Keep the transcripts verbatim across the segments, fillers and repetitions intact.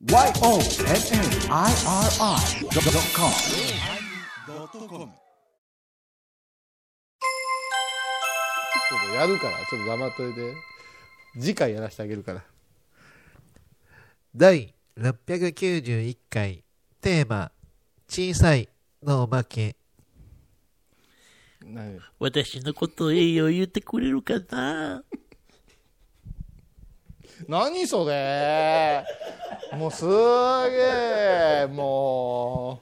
ワイオーエヌエヌアイアールアイドットコムちょっとやるからちょっと黙っといて、次回やらせてあげるから。 だいろっぴゃくきゅうじゅういっかいテーマ小さいのおまけ。 何私のことええよ言ってくれるかな。 何それもうすげえも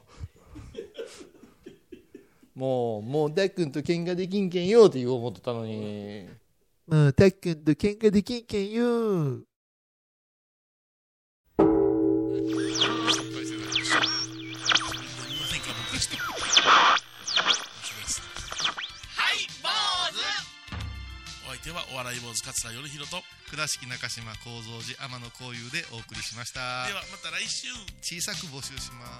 うもうもうダックンと喧嘩できんけんよって言おう思ってたのに、 もうたっくんと喧嘩できんけんよ。 お相手はお笑い坊主桂米宏と倉敷中島幸三寺天野幸雄でお送りしました。 ではまた来週。 小さく募集します。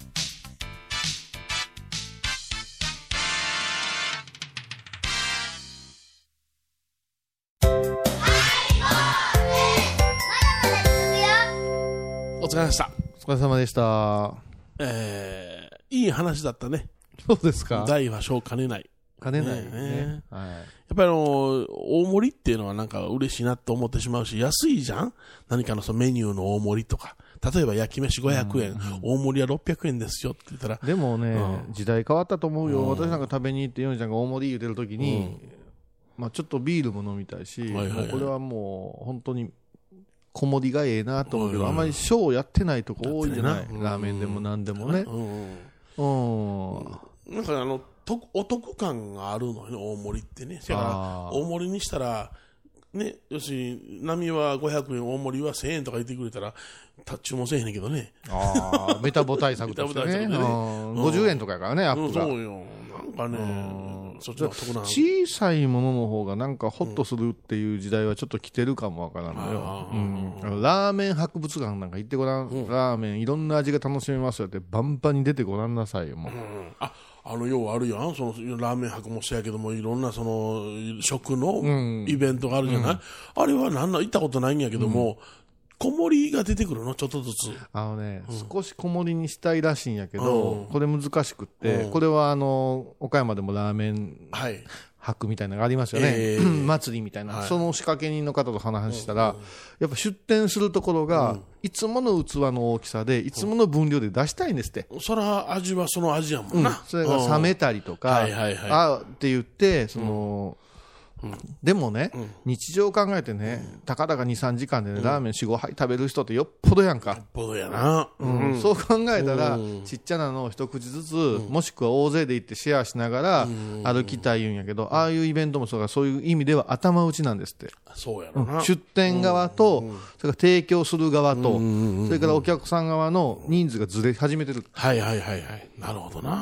お疲れ様でした。 お疲れ様でした。 えー、いい話だったね。 そうですか。 大は小兼ねない。 兼ねないね。 ねはい、 やっぱりあの大盛りっていうのはなんか嬉しいなと思ってしまうし、安いじゃん。何かのそのメニューの大盛りとか、例えば焼き飯ごひゃくえん、うんうん、大盛りはろっぴゃくえんですよって言ったら、 でもね、うん、時代変わったと思うよ、うん、私なんか食べに行ってヨネちゃんが大盛り言うてる時に、うん、まあ、ちょっとビールも飲みたいし、はいはいはい、もうこれはもう本当に小盛りがええなと思うけど、うん、あんまりショーやってないとこ多いんじゃない、うん、ラーメンでも何でもね、うんうん、 なんかあのお得感があるのよね、大盛りってね。だから大盛りにしたらね、要するに波はごひゃくえん、大盛りはせんえんとか言ってくれたら注文せえへんねんけどね。 ああ、メタボ対策としてね。ね、ごじゅうえんとかやからね、アップが。 そうよ。なんかね、そっちの得な。 小さいものの方がなんかホッとするっていう時代はちょっと来てるかもわからんのよ。うん、ラーメン博物館なんか行ってごらん、うん、ラーメンいろんな味が楽しめますよってバンバンに出てごらんなさいよ、もう。うん、 ああのようあるやん、そのラーメン博もそうやけども、いろんなその食のイベントがあるじゃない、うん、あれはなんな行ったことないんやけども、うん、小盛りが出てくるのちょっとずつ。 あのね、うん、少し小盛りにしたいらしいんやけど、うん、これ難しくって、うん、これはあの岡山でもラーメン、はい、博みたいなのがありますよね、えー、祭りみたいな、はい、その仕掛け人の方と話したら、うんうん、やっぱ出店するところが、うん、いつもの器の大きさでいつもの分量で出したいんですって、 うん、そら味はその味やもんな、うん、 それが冷めたりとか、はいはいはい、あって言ってその、うん、でもね、うん、日常考えてね、うん、たかだかにさんじかんでね、うん、ラーメン よん,ご 杯食べる人ってよっぽどやんか。 よっぽどやな、 うんうん、そう考えたら、うん、ちっちゃなのを一口ずつ、うん、もしくは大勢で行ってシェアしながら歩きたいんやけど、うん、ああいうイベントもそうか、そういう意味では頭打ちなんですって。 そうやろな、 出店側と、うん、それから提供する側と、うん、それからお客さん側の人数がずれ始めてる。 はいはいはいはい、なるほどな、 うん、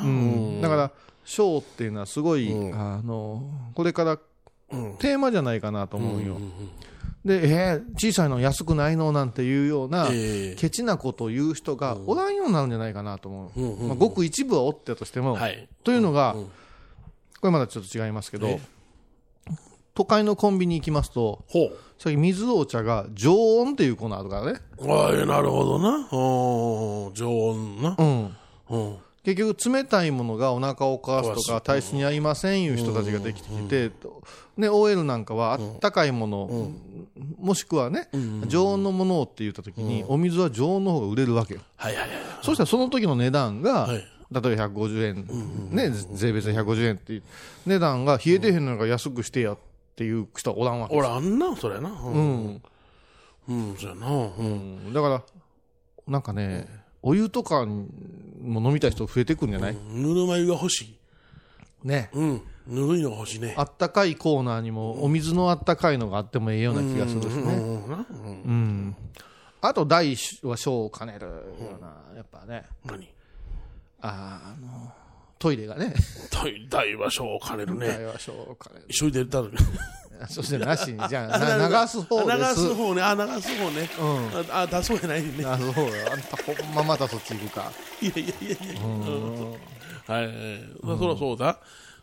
だからショーっていうのはすごい、うん、あのこれからうん、テーマじゃないかなと思うよ、うんうんうん、で、えー、小さいの安くないのなんていうような、えー、ケチなことを言う人がおらんようになるんじゃないかなと思う、うんうんうん、まあ、ごく一部はおったとしても、はい、というのが、うんうん、これまだちょっと違いますけど、えー、都会のコンビニ行きますと、ほう、さっき水お茶が常温っていうコーナーあるからね。 ああ、なるほどな、常温な、 うんうん、結局冷たいものがお腹を壊すとか体質に合いませんいう人たちができてきて、うんうん、で オーエル なんかはあったかいもの、うん、もしくはね、うん、常温のものをって言った時に、うん、お水は常温の方が売れるわけよ、はいはいはい、そしたらその時の値段が、はい、例えばひゃくごじゅうえん、うんね、税別でひゃくごじゅうえんっていう値段が冷えてへんのが安くしてやっていう人はおらんわけです。 おらんなそれな、うんうんうん、そうやな、うんうん、 だからなんかね、お湯とかも飲みたい人増えてくるんじゃない？ うん、ぬるま湯が欲しいね、 うん、ぬるいのが欲しいね。 あったかいコーナーにもお水のあったかいのがあってもええような気がするしね、うんうんうんうん、あと大は小を兼ねるような、うん、やっぱね、何ああのトイレがね大は小を兼ねるね。 大は小を兼ねる。 一緒に出たらそしてなしにじゃあ流す方です。 流す方ね、あ流す方ね、うん、あ出そうやないね。 出そうよ、あんたほんままたそっち行くか。 いやいやいやいや、うん、はい、はい、そりゃそうだ。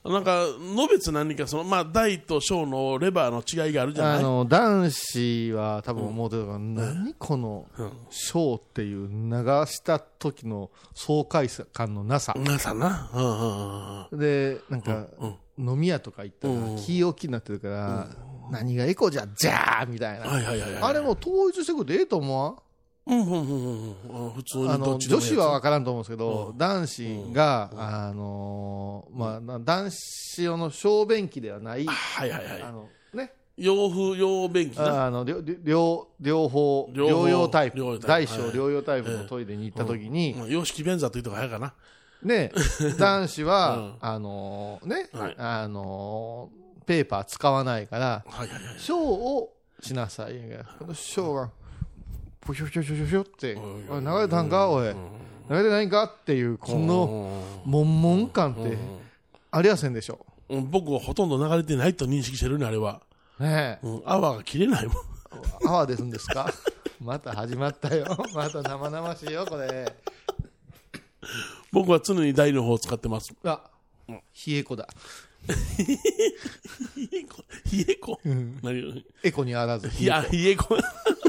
なんか、のべつ何か、その、まあ、大と小のレバーの違いがあるじゃない。 あの、男子は多分思うてるから、何この、小っていう流した時の爽快感のなさ。 なさな。うんうんうん。 で、なんか、飲み屋とか行ったら、気大きになってるから、何がエコじゃ、じゃーみたいな。 はいはいはいはい。 あれも統一してくれてええと思わんうんうんうんうん。普通にあの、 どっちでもいいやつ女子は分からんと思うんですけど、男子が、あのー、まあ、男子用の小便器ではない、 はいはいはい。 あの、ね。 洋風、洋便器な。 あの、両、両、両方、 両方療養タイプ療養、タ大イプ小療養タイプのトイレに行った時に、 うん洋式便座というとこ早いかな。 ね、男子は、 うんあのー、ねはい、 あのー、ペーパー使わないから、 はいはいはい。 小をしなさい。この小が、ぷしょぷしょぷしょぷしょって、おい流れたんかおい。流れてないんかっていう、この、悶々感って、ありやせんでしょ。 うん僕はほとんど流れてないと認識してるね、あれは。 ねえ。 うん泡が切れないもん。 泡出るんですかまた始まったよ。また生々しいよ、これ。 僕は常に台の方を使ってます。 あ、冷え子だ。 冷えこ、冷えこ。何エコにあらず。 いや、冷えこ。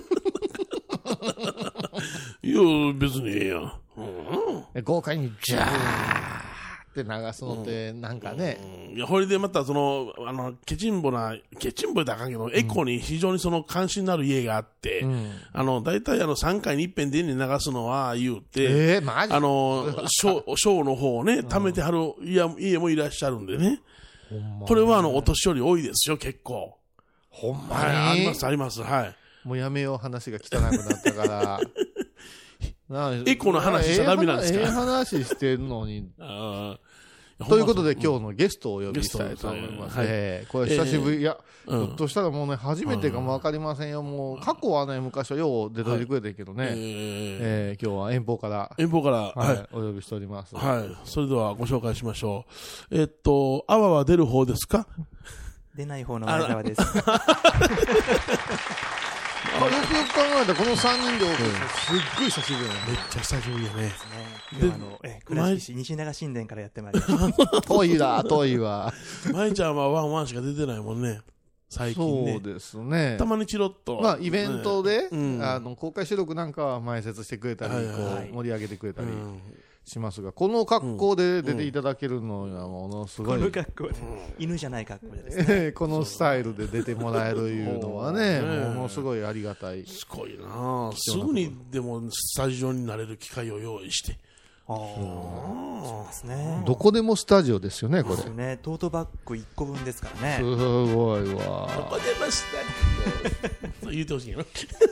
いや、別にええやん。うん豪快にジャーって流すのって、なんかね。 いや、ほいでまたその、あの、ケチンボな、ケチンボであかんけど、エコに非常にその関心のある家があって、 うんあの、大体あの、さんかいに一遍でに流すのは言うて、 えー、マジあの、ショー、ショーの方をね、貯めてはる家家もいらっしゃるんでね。 ほんまこれはあの、お年寄り多いですよ、結構。 ほんまはい、ありにます、あります、はい。 もうやめよう、話が汚くなったから。なエコの話しちゃダメなんですかええ話してんのに。 あーということで今日のゲストをお呼びしたいと思います。 ゲストはいえーこれ久しぶり、いや、ひうんょっとしたらもうね、初めてかもわかりませんよ。もう、過去はね、昔はよう出といてくれてるけどね。 えーえー今日は遠方から、 遠方から、 ははいい、お呼びしております。 はい。それではご紹介しましょう。えっと、泡は出る方ですか？ 出ない方の前澤です。 あよくよく考えたらこのさんにんでお送りするすっごい久しぶりだね。 めっちゃ久しぶりやね。 今日はあの、え、倉敷市西長神殿からやってまいりました。 遠いな、遠いわ。 舞ちゃんはワンワンしか出てないもんね。最近ね。 そうですねた。まにチロッと。 まあ、イベントで、 うんあの公開収録なんかは前説してくれたり、 はいはいはいこう盛り上げてくれたりうんしますが、この格好で出ていただけるのはものすごい、 この格好で、犬じゃない格好でですね。 えーこのスタイルで出てもらえるいうのはね、 そうねものすごいありがたい。 すごいなあすぐにでもスタジオになれる機会を用意して。 ああ、そうですね。 どこでもスタジオですよね、これ。すですね。トートバッグいっこぶんですからね。 ごいこわ。 こ出ました言うてほしいよ。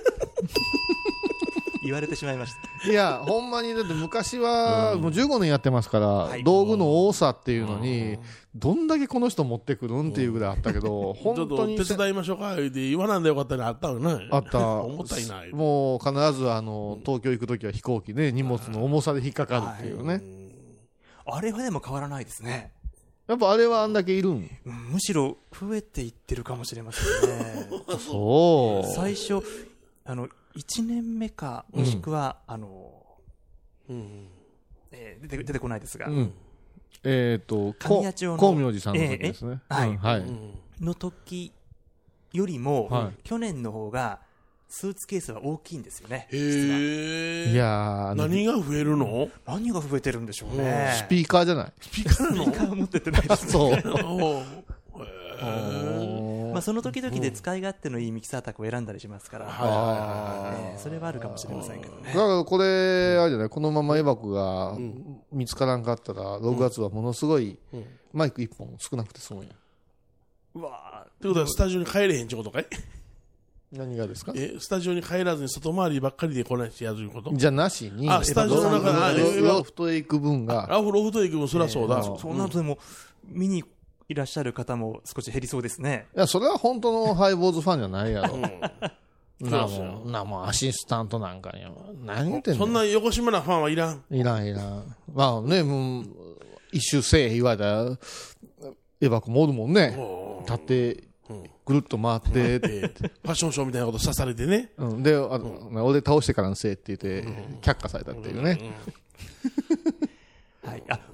言われてしまいました。 いや、ほんまに、だって昔は、もうじゅうごねんやってますから、 い道具の多さっていうのに、どんだけこの人持ってくるんっていうぐらいあったけど、 ちょっ本当とに手伝いましょうか言うて言わなんでよかったらあったのね。 あった。 重たいな。 もう必ずあの東京行くときは飛行機で荷物の重さで引っかかるっていうね。 あれはでも変わらないですね。 やっぱあれはあんだけいるんうんむしろ増えていってるかもしれませんね。 そう。 最初、あの、いちねんめか、もしくは、あの、 うんえー出て出てこないですが、 うん。えっと、 神谷町の光明寺さんの時ですね。 ええはいうんはい。 うんの時よりも、 はい去年の方がスーツケースは大きいんですよね。実はへえ。 いやーあの何が増えるの？ 何が増えてるんでしょうね。 スピーカーじゃない。 スピーカーなの？ スピーカー持ってってないですね。 そう。 おーへまあ、その時々で使い勝手のいいミキサー卓を選んだりしますから、えーそれはあるかもしれませんけどねだ。からこれ、あれじゃない、このままエバコが見つからんかったら、ろくがつはものすごいマイクいっぽん少なくてそうやん。 うわってことはスタジオに帰れへんちゅうことかい？ 何がですかえ、スタジオに帰らずに外回りばっかりでこないしてやること？ じゃなしに、 あスタジオの中であロロフトへ行く分が、 ラフロフト行くもそりゃそうだ。 ーそうなるとでも、見にいらっしゃる方も少し減りそうですね。 いや、それは本当のハイボーズファンじゃないやろ。 うんなそうですよもん、なもんアシスタントなんかには。何言ってんのそんな横島なファンはいらん。 いらんいらん。まあね、もう、一周せえ言われたら、エバコもおるもんね。立って、ぐるっと回って、 でファッションショーみたいなことさされてね。 うん、で、あ俺倒してからのせいって言って、却下されたっていうね。 はい。あ、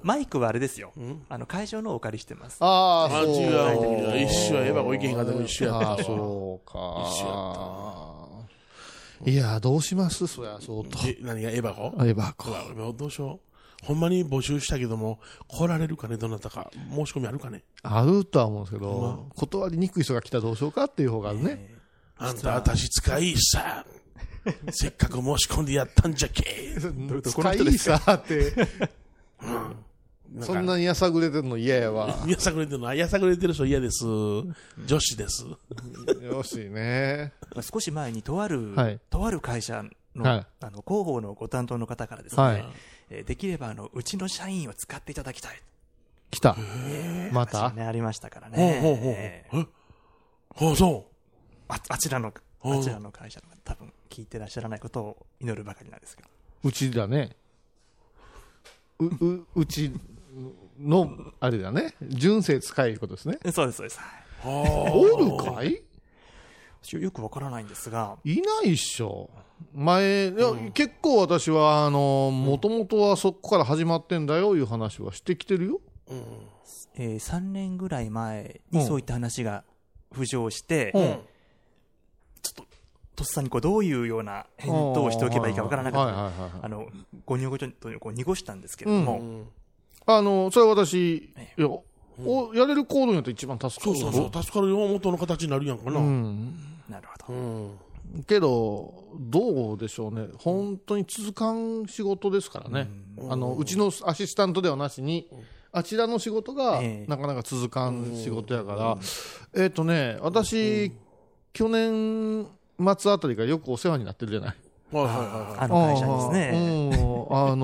マイクはあれですよ、あの会場のお借りしてます。 ああ、 あ、 そう。 違う。一緒や、エヴァ子行けへんかでも一緒やったわ。 ああ、そうか。 一緒やったいや、どうしますそりゃ、そうと。 え、何がエヴァ子エヴァ子。 うわどうしよう。ほんまに募集したけども、来られるかね、どなたか。申し込みあるかね。 あるとは思うんですけまど、断りにくい人が来たらどうしようかっていう方があるね。 あんた、私使いさ。せっかく申し込んでやったんじゃけ。 使いさって。そんなにやさぐれてるの嫌やわ。 やさぐれてるの、やさぐれてる人嫌です。女子です。 よしね。 少し前にとある、 はいとある会社の、 はいあの広報のご担当の方からですね、 はいえーできればあのうちの社員を使っていただきたい。 来た。またね、ありましたからほうほうほうね。 ほう。えあ、そああちらの、 うんあちらの会社の多分聞いてらっしゃらないことを祈るばかりなんですけど。 うちだね。う、う、うちの、あれだね。純正使いことですね。 そうです、そうです。はい、 う。あおるかい私よくわからないんですが、 いないっしょ。前、いや、結構私は、あの、もともとはそこから始まってんだよ、いう話はしてきてるよ。 えー、さんねんぐらい前にそういった話が浮上して、 うん。 ちょっと、とっさにこうどういうような返答をしておけばいいかわからなかったので、 はいはいはいはいあの、ごにょごちょとこう濁したんですけれども、 あの、それは私、いや、おやれる行動によって一番助かる。 そうそうそう。助かるよ。元の形になるやんかな。 ううん。 ん。 なるほど。 けど、どうでしょうね。本当に続かん仕事ですからね。あの、うちのアシスタントではなしに、あちらの仕事がええなかなか続かん仕事やから、えっとね、私、去年末あたりからよくお世話になってるじゃない。 はいはいはい。 あの会社ですね。 うん、あのー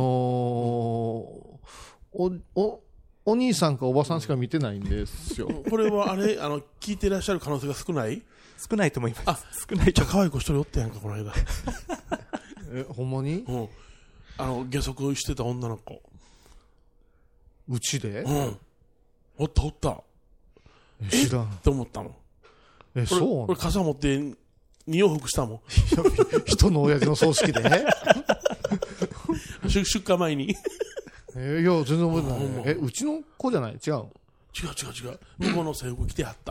お、お、お兄さんかおばさんしか見てないんですよ。 これはあれ、あの、聞いてらっしゃる可能性が少ない少ないと思います。 あ少ないとめっちゃ可愛い子一人おったやんか、この間。 え、ほんまにうん。あの、下足してた女の子。 うちでうん。おったおった。っえ知らん。 て思ったもん。 え、 俺そう俺傘持って二往復したもん。 人の親父の葬式で出出荷前に。 えいや、全然覚えてない。え、うちの子じゃない違うの違う違う違う。向こうの制服着てはった。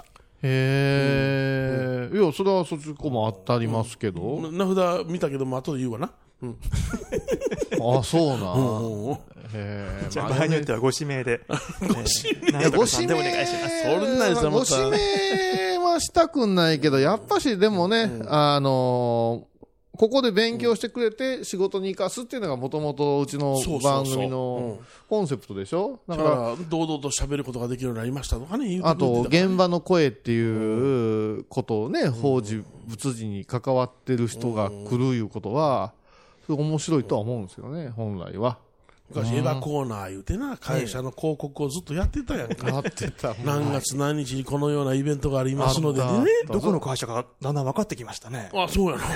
へえ、いや、それはそっちこもあったりますけど。 な名札見たけども、後で言うわな。うん。 あ、そうな。 うんうん。 へえ、 じゃあまあ場合によってはご指名で。ご指名いや、ご指名でお願いします。 そんなんさごまた指名はしたくんないけど、やっぱしでもね、あのーここで勉強してくれて仕事に生かすっていうのがもともとうちのそうそうそう番組のコンセプトでしょだだか、 からら、堂々と喋ることができるようになりましたとかね、言うてあと、 くれてたから現場の声っていうことをね、法事、仏事に関わってる人が来るいうことは、それ面白いとは思うんですよね、本来は。 昔、エヴァコーナー言うてな、会社の広告をずっとやってたやんか。 やってたもん。 何月何日にこのようなイベントがありますのであっね。 どこの会社かだんだん分かってきましたね。 あ、そうやな。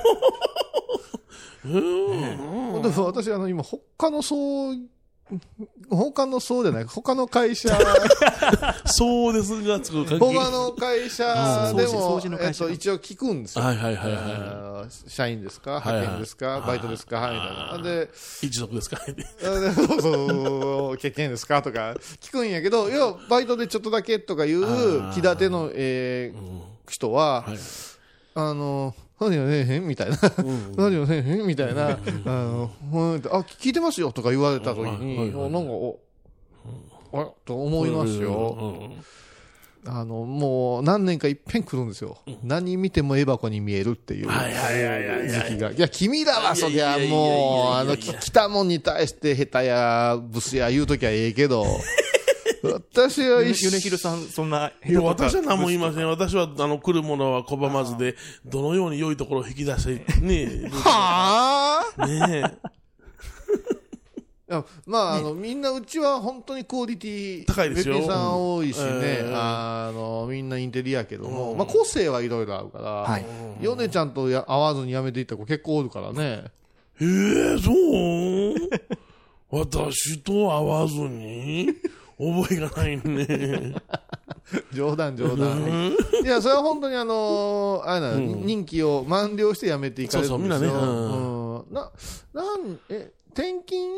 でも私、あの、今、他の層、他の層じゃない、他の会社、 そうですが、つく関係。 他の会社で掃除も掃除の、会社えっと、一応聞くんですよ。 はいはいはいはあー社員ですかはいはい派遣ですかバイトですかみたいな。で、 い。一族ですかあでそうそう、経験ですかとか聞くんやけど、いや、バイトでちょっとだけとかいう気立ての、えー人は、 はいあの、何をせえへんみたいな。何をせえへんみたいな。あの、ほんとあ、聞いてますよとか言われた時に、おなんか、お、あらと思いますよ。あの、もう何年かいっぺん来るんですよ。何見てもエバコに見えるっていうはいはいはいはい時期が。いや、君らはそりゃいやいやいやいやもう、あの、 いやいやいや来たもんに対して下手や、ブスや言うときはええけど、私は一米広さん、そんな。 いや、私は何も言いません。私は、あの、来るものは拒まずで、どのように良いところを引き出して、ねはあえ、ねいやまあ、あの、みんなうちは本当にクオリティ高いですよべっぴんさん多いしね、 うんあの、みんなインテリやけども、 うんまあ個性はいろいろあるから、 はいヨネちゃんとや会わずに辞めていった子結構おるからね。 え。えー、そう私と会わずに覚えがないね。 冗談冗談。いや、それは本当にあのあれなの、任期を満了して辞めていかれるんですよ。 そうそうみんなねうんな、なん、え、転勤っ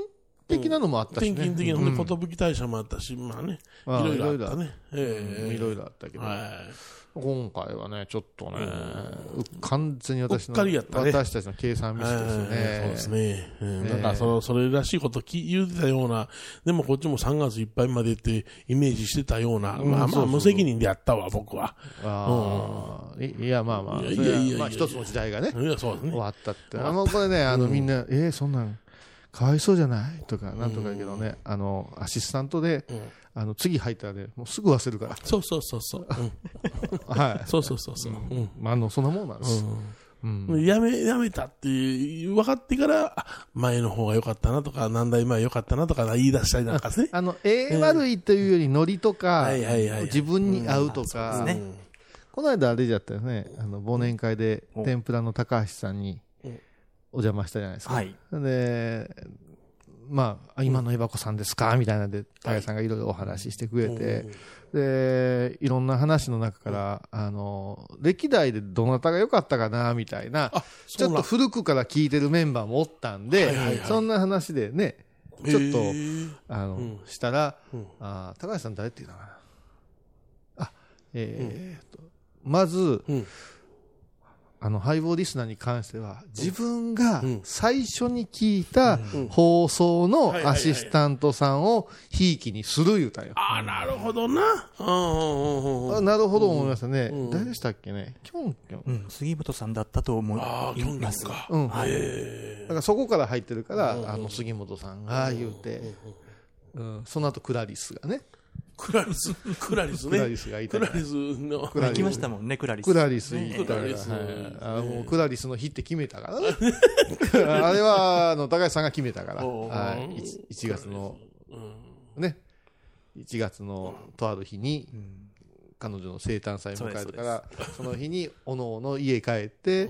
的なのもあったしね。 転勤的な、ほんで、寿大社もあったし、まあね、いろいろあったね。 いろいろあったけど。今回はね、ちょっとね、完全に私の、私たちの計算ミスですね。そうですね。なんか、その、それらしいこと言ってたような、でもこっちもさんがついっぱいまでってイメージしてたような、まあまあ、無責任でやったわ、僕は。 いや、まあまあ、いやいや、まあ一つの時代がね、終わったって。あの、これね、あの、みんな、え、そんなん、かわいそうじゃないとか、なんとか言うけどね、あの、アシスタントで、あの、次入ったらね、もうすぐ忘れるから。 そうそうそうそう。 はい。 そうそうそうそう。 まあ、あの、そんなもんなんです。 やめ、やめたって分かってから、前の方が良かったなとか、何代前良かったなとか言い出したりなんかね。 あの、ええ悪いというより、ノリとか、自分に合うとか、この間あれじゃったよね、あの、忘年会で、天ぷらの高橋さんに、お邪魔したじゃないですか。はい、で、まあ、今のエバコさんですかみたいなので、高橋さんがいろいろお話ししてくれて、で、いろんな話の中から、あの、歴代でどなたが良かったかなみたいな、ちょっと古くから聞いてるメンバーもおったんで、そんな話でね、ちょっと、あの、したら、あ、高橋さん誰って言うのかな。あ、えーと、まず、あの、ハイボーリスナーに関しては、自分が最初に聞いた放送のアシスタントさんをひいきにする言うたよ。 ああ、なるほどな。 なるほど思いましたね。誰でしたっけね、キョンキョン。 杉本さんだったと思います。 ああ、キョンキョンか。 うん。だからそこから入ってるから、あの、杉本さんが言うて、うん、その後クラリスがね。 クラリス、クラリスね。 クラリスがいた。 クラリスの。行きましたもんね、クラリス。 クラリス行った。クラリス。あの、クラリスの日って決めたからね。あれは、あの、高橋さんが決めたから。はい。いちがつの、ね。いちがつのとある日に、彼女の生誕祭を迎えるから、その日に、おのおの家帰って、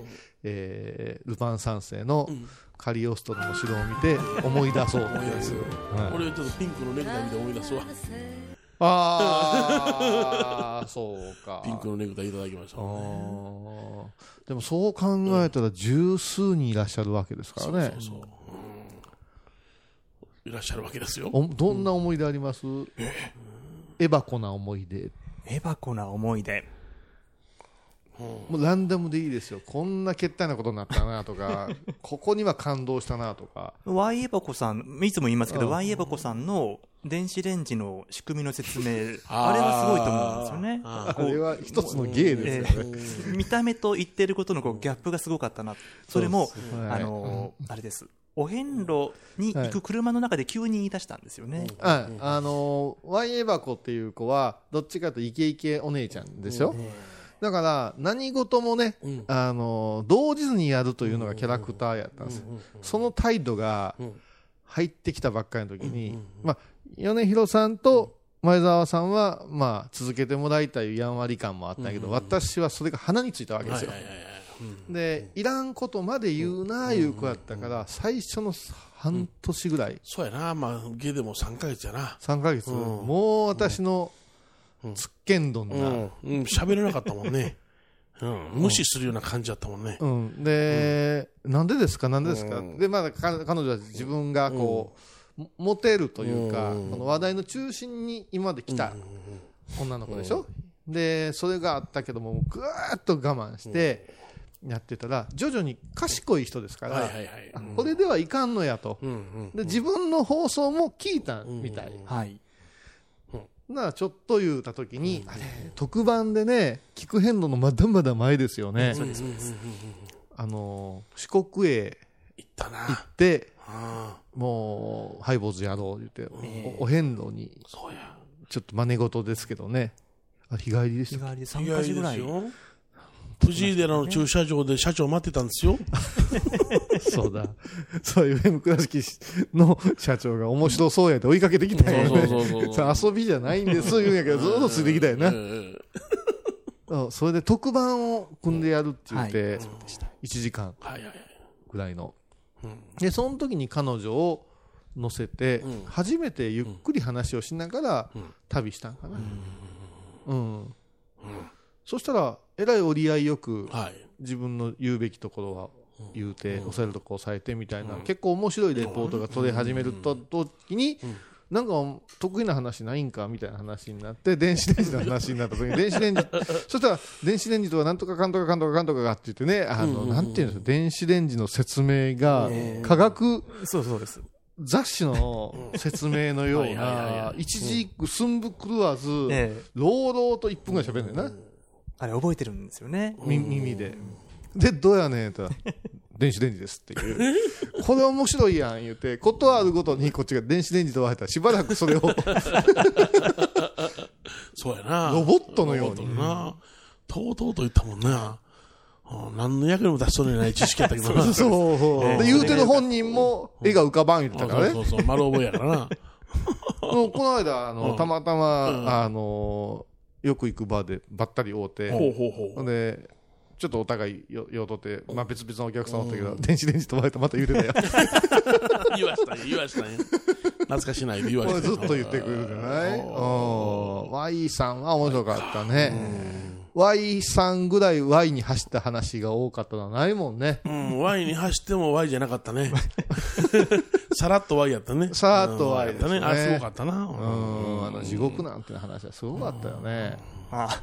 えー、ルパン三世のカリオストロの城を見て、思い出そうってやつ。 俺ちょっとピンクのネクタイ見て思い出すわ。 ああ、そうか。 ピンクのネクタイいただきました、 ね。でもそう考えたら十数人いらっしゃるわけですからね。 そうそうそう、うん、いらっしゃるわけですよ。 どんな思い出あります？うん、エバコな思い出。 エバコな思い出。 もうランダムでいいですよ。こんな決体なことになったなとか、ここには感動したなとか。 ワイエバコさん、いつも言いますけど、ワイエバコさんの電子レンジの仕組みの説明、あれはすごいと思うんですよね。 あれは一つの芸ですよね。 えー、見た目と言ってることのこうギャップがすごかったな。それも、あのー、あれです。お遍路に行く車の中で急に言い出したんですよね。 はい、あのー、ワイエバコっていう子は、どっちかというとイケイケお姉ちゃんですよ。だから何事もね、うん、あの動じずにやるというのがキャラクターやったんですよ。その態度が入ってきたばっかりの時に、まあ、米広さんと前澤さんは、まあ、続けてもらいたいやんわり感もあったけど、私はそれが鼻についたわけですよ。で、いらんことまで言うないう子やったから、最初の半年ぐらい、 そうやな、まあゲでもさんかげつやな。 さんかげつ、もう私のつっけんどんな、 喋れなかったもんね。うん、無視するような感じだったもんね。 うん、で、うん、なんでですか、なんでですか、うん、で、まだ彼女は自分がこう、うん、モテるというか、うん、この話題の中心に今まで来た女の子でしょ、うん、で、それがあったけども、ぐーっと我慢してやってたら、徐々に賢い人ですから、これではいかんのやと、うんうん、で、自分の放送も聞いたみたい。うん、はい。なちょっと言うたときに、うん、あれ特番でね、聞く遍路のまだまだ前ですよね。そうです、そうです。あの四国へ行ったな。 行って、もうハイボーズやろう言って、えー、お, お遍路にそうやちょっと真似事ですけどね。あ、日帰りでした。 日帰りでさんかじぐらい。 藤井寺の駐車場で社長待ってたんですよ。 そうだ。そういう エフエム 倉敷の社長が面白そうやって追いかけてきたんやね。遊びじゃないんです言うんやけど、ずっとついてきたよな。それで特番を組んでやるって言って、いちじかんぐらいの。で、その時に彼女を乗せて、初めてゆっくり話をしながら旅したんかな。うん。そしたら、えらい折り合いよく、はい、自分の言うべきところは言うて、押さえるとこ押さえてみたいな、結構面白いレポートが取れ始めると時に、なんか得意な話ないんかみたいな話になって、電子レンジの話になった時に、電子レンジ、そしたら電子レンジとかなんとかかんとかかんとかかんとかがって言ってね、あの、なんていうんですか、電子レンジの説明が科学そうそうです。 雑誌の説明のような、一字一句寸分狂わず、朗々といっぷんぐらい喋るんだよな。 あれ覚えてるんですよね。 耳で。で、どうやねんって言ったら、電子レンジですっていう。これ面白いやん言うて、ことあるごとにこっちが電子レンジと言われたらしばらくそれをそうやな。 ロボットのように。 な。とうとうと言ったもんな。何の役にも出しそうにない知識やったけどな。 そうそう。で、言うてる本人も絵が浮かばん言ってたからね。 そうそうそう、丸覚えやからな。 この間、あの、たまたま、あの、よく行くバーでばったり会うて、 ほうほうほう。 で、ちょっとお互いようとって、まあ別々のお客さんおったけど、電子レンジ飛ばれてまた言うてたよ。 言わしたんや、言わしたんや。懐かしないで言わしたんや。 これずっと言ってくれるじゃない？ Y さんは面白かったね。Y さんぐらい Y に走った話が多かったのはないもんね。 うん、Y に走っても Y じゃなかったね。さらっと Y やったね。 さらっと Y ですね。 あ、すごかったな。 うん、あの地獄なんて話はすごかったよね。 はい。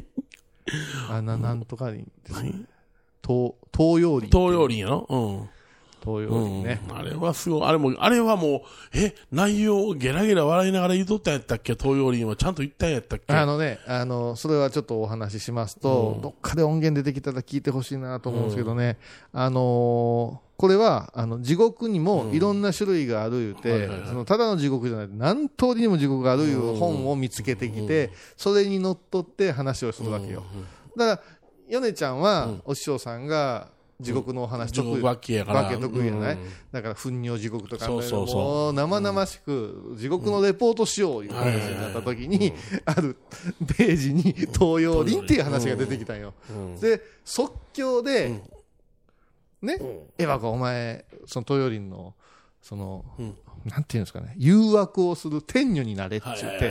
あな、なんとかにですね。東、東洋林。 東洋林やろ？うん。 東洋林ね、 うん。あれはすごい。あれも、あれはもう、え、内容をゲラゲラ笑いながら言うとったんやったっけ？東洋林はちゃんと言ったんやったっけ？ あのね、あの、それはちょっとお話ししますと、うん、どっかで音源出てきたら聞いてほしいなと思うんですけどね、うん、あのー、これは、あの、地獄にもいろんな種類がある言うて、その、ただの地獄じゃない、何通りにも地獄があるいう本を見つけてきて、それにのっとって話をするわけよ。だから、米ちゃんは、お師匠さんが、地獄のお話得意、 わけ得意やない、だから、糞尿地獄とか、もう生々しく、地獄のレポートしよういう話になった時に、あるページに、東洋林っていう話が出てきたんよ。で、即興で、ね、エヴァ子お前、その東洋林の、その、なんていうんですかね、誘惑をする天女になれって言って、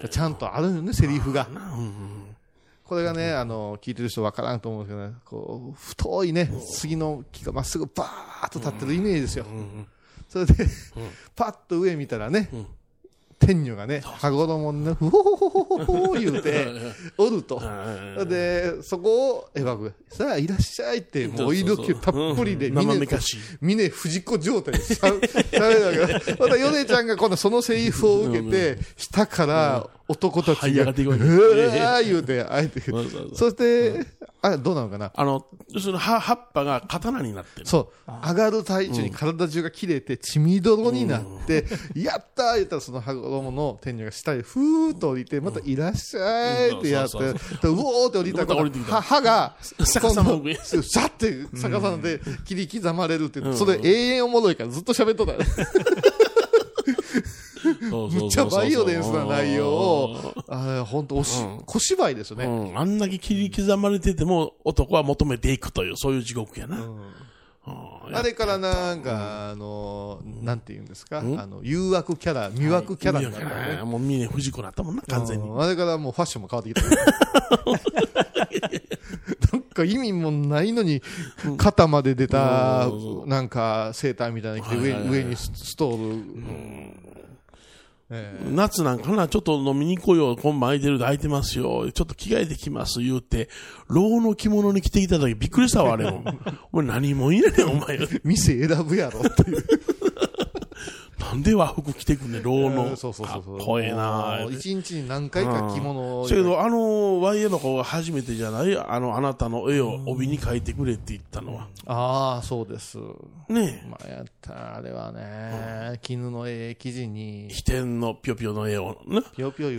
ちゃんとあるよね、セリフが。これがね、あの、聞いてる人わからんと思うんですけどね、こう、太いね、杉の木がまっすぐバーッと立ってるイメージですよ。それで、パッと上見たらね、天女がね、羽衣にね、ふほほほほほほ言うて、おると。で、そこを、エヴァが、さあ、いらっしゃいって、もうお色気たっぷりで、峰、峰藤子状態でしゃべるわけ。また、ヨネちゃんが今度そのセリフを受けて、下から男たちが、うわー言うて、あえて、そして、あ、どうなのかな。 あの、その葉っぱが刀になってる。 そう。上がる最中に体中が切れて、血みどろになって、やったー言ったらその羽衣の天女が下へふーっと降りて、またいらっしゃいってやって、うおーって降りたから、歯が、 逆さま上。 シャって逆さまで切り刻まれるって、それ永遠おもろいからずっと喋っとったよね。むっちゃバイオレンスな内容を、あ本当おし、小芝居ですよね、 うん。あんだけ切り刻まれてても男は求めていくという、そういう地獄やな。うんあれからなんか、あの、なんて言うんですか、あの、誘惑キャラ、魅惑キャラになったね。 もう峰藤子なったもんな、完全に。 あれからもうファッションも変わってきた。なんか意味もないのに、肩まで出た、なんかセーターみたいなの着て、上上にストール。 えー、夏なんかな、ちょっと飲みに来いよ、今晩空いてるで空いてますよ、ちょっと着替えてきます言うて、牢の着物に着てきた時びっくりしたわ、あれも。お前何もいねえねん、お前。 店選ぶやろっていう。 なんで和服着てくんねん、牢の。 そうそうそうそう。 かっこええなぁ。 一日に何回か着物を。 だけど、あの、ワイエバコが初めてじゃないあの、あなたの絵を帯に描いてくれって言ったのは。 ああ、そうです。 ねえ。 まあ、やった、あれはね、絹の絵生地に。 飛天のぴょぴょの絵をね。 ぴょぴょ言う。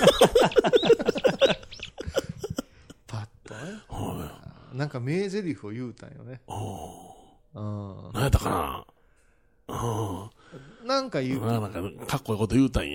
パッとね。なんか名台詞を言うたんよね。 うん。何やったかな。うん。 なんか言う。 なんか、かっこいいこと言うたんや。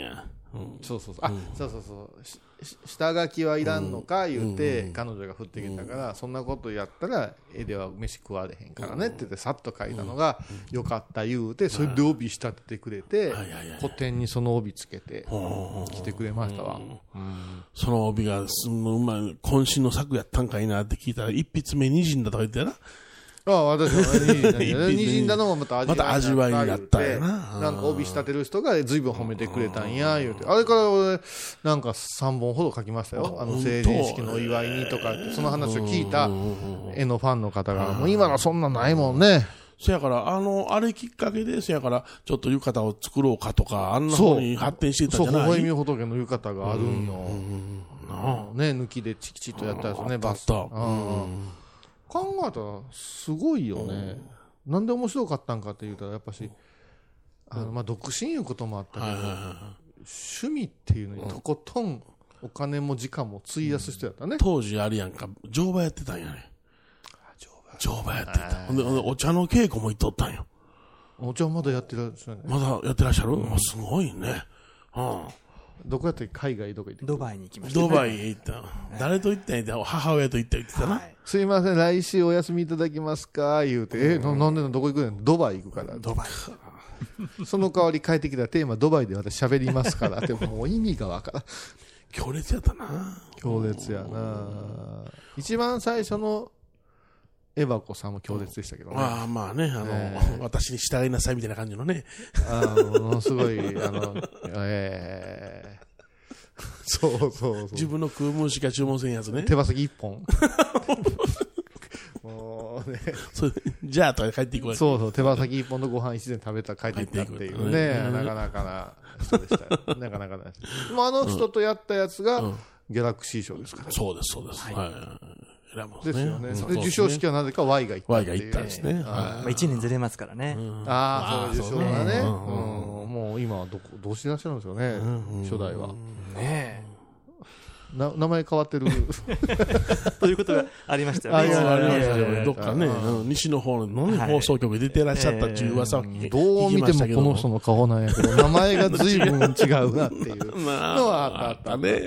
そうそうそう、あ、そうそうそうし下書きはいらんのか言うて、彼女が降ってきたから、そんなことやったら絵では飯食われへんからねって言ってさっと書いたのがよかった言うて、それで帯仕立ててくれて、個展にその帯つけて来てくれましたわ。 その帯がすんまい渾身の作やったんかいなって聞いたら、一筆目にじんだとか言ってやな。 ああ、私もにじんだのもまたまた味わいになったんやな。 なんか帯仕立てる人が随分褒めてくれたんや言うて、あれから俺なんかさんぼんほど書きましたよ。あの成人式のお祝いにとかって、その話を聞いた絵のファンの方が、もう今のそんなないもんね。 そやから、あの、あれきっかけで、そやから、ちょっと浴衣を作ろうかとか、あんな風に発展してたんじゃない？ そう、微笑み仏の浴衣があるんよ。ね、抜きでチキチとやったやつね、バス。考えたらすごいよね。なんで面白かったんかって言うたら、やっぱし、あのまあ独身いうこともあったけど、趣味っていうのにとことんお金も時間も費やす人やったね。 当時あれやんか、乗馬やってたんやね。乗馬やってた。ほんで、お茶の稽古も行っとったんよ。 お茶まだやってらっしゃるね。 まだやってらっしゃる？すごいね。うん。 どこやったっけ？海外どこ行ってドバイに行きました。 ドバイへ行った。誰と行ったんやった？母親と行った言ってたな。 すいません、来週お休みいただきますか言うて、え、ななんでのどこ行くねん？ドバイ行くから。 ドバイ。その代わり帰ってきたテーマ、ドバイで私喋りますからって、もう意味がわからん。 強烈やったな。 強烈やな。一番最初のエバコさんも強烈でしたけどね。 ああ、まあね、あの、えー、私に従いなさいみたいな感じのね。 あの、すごい、あの、えー、そうそうそう。 自分の食うもんしか注文せんやつね。 手羽先一本。もうね。 じゃあ、と帰っていくわけ。 そうそう、手羽先一本のご飯一膳食べたら帰っていったっていうね、なかなかな人でしたよ。なかなかな人。でもあの人とやったやつが、ギャラクシー賞ですから。 そうです、そうです。はい。 ですよね。で、授賞式はなぜか Y が行った。 Y が行ったんですね。 まあ、いちねんずれますからね。 ああ、そういう受賞がね。もう今はどこ、どうしてらっしゃるんですよね、初代は。 ねえ。 な名前変わってる。 ということがありましたよね。 ありましたよね。どっかね、西の方の放送局で出てらっしゃったっていう噂を聞きましたけど。 どう見てもこの人の顔なんやけど、名前が随分違うなっていうのはあったね。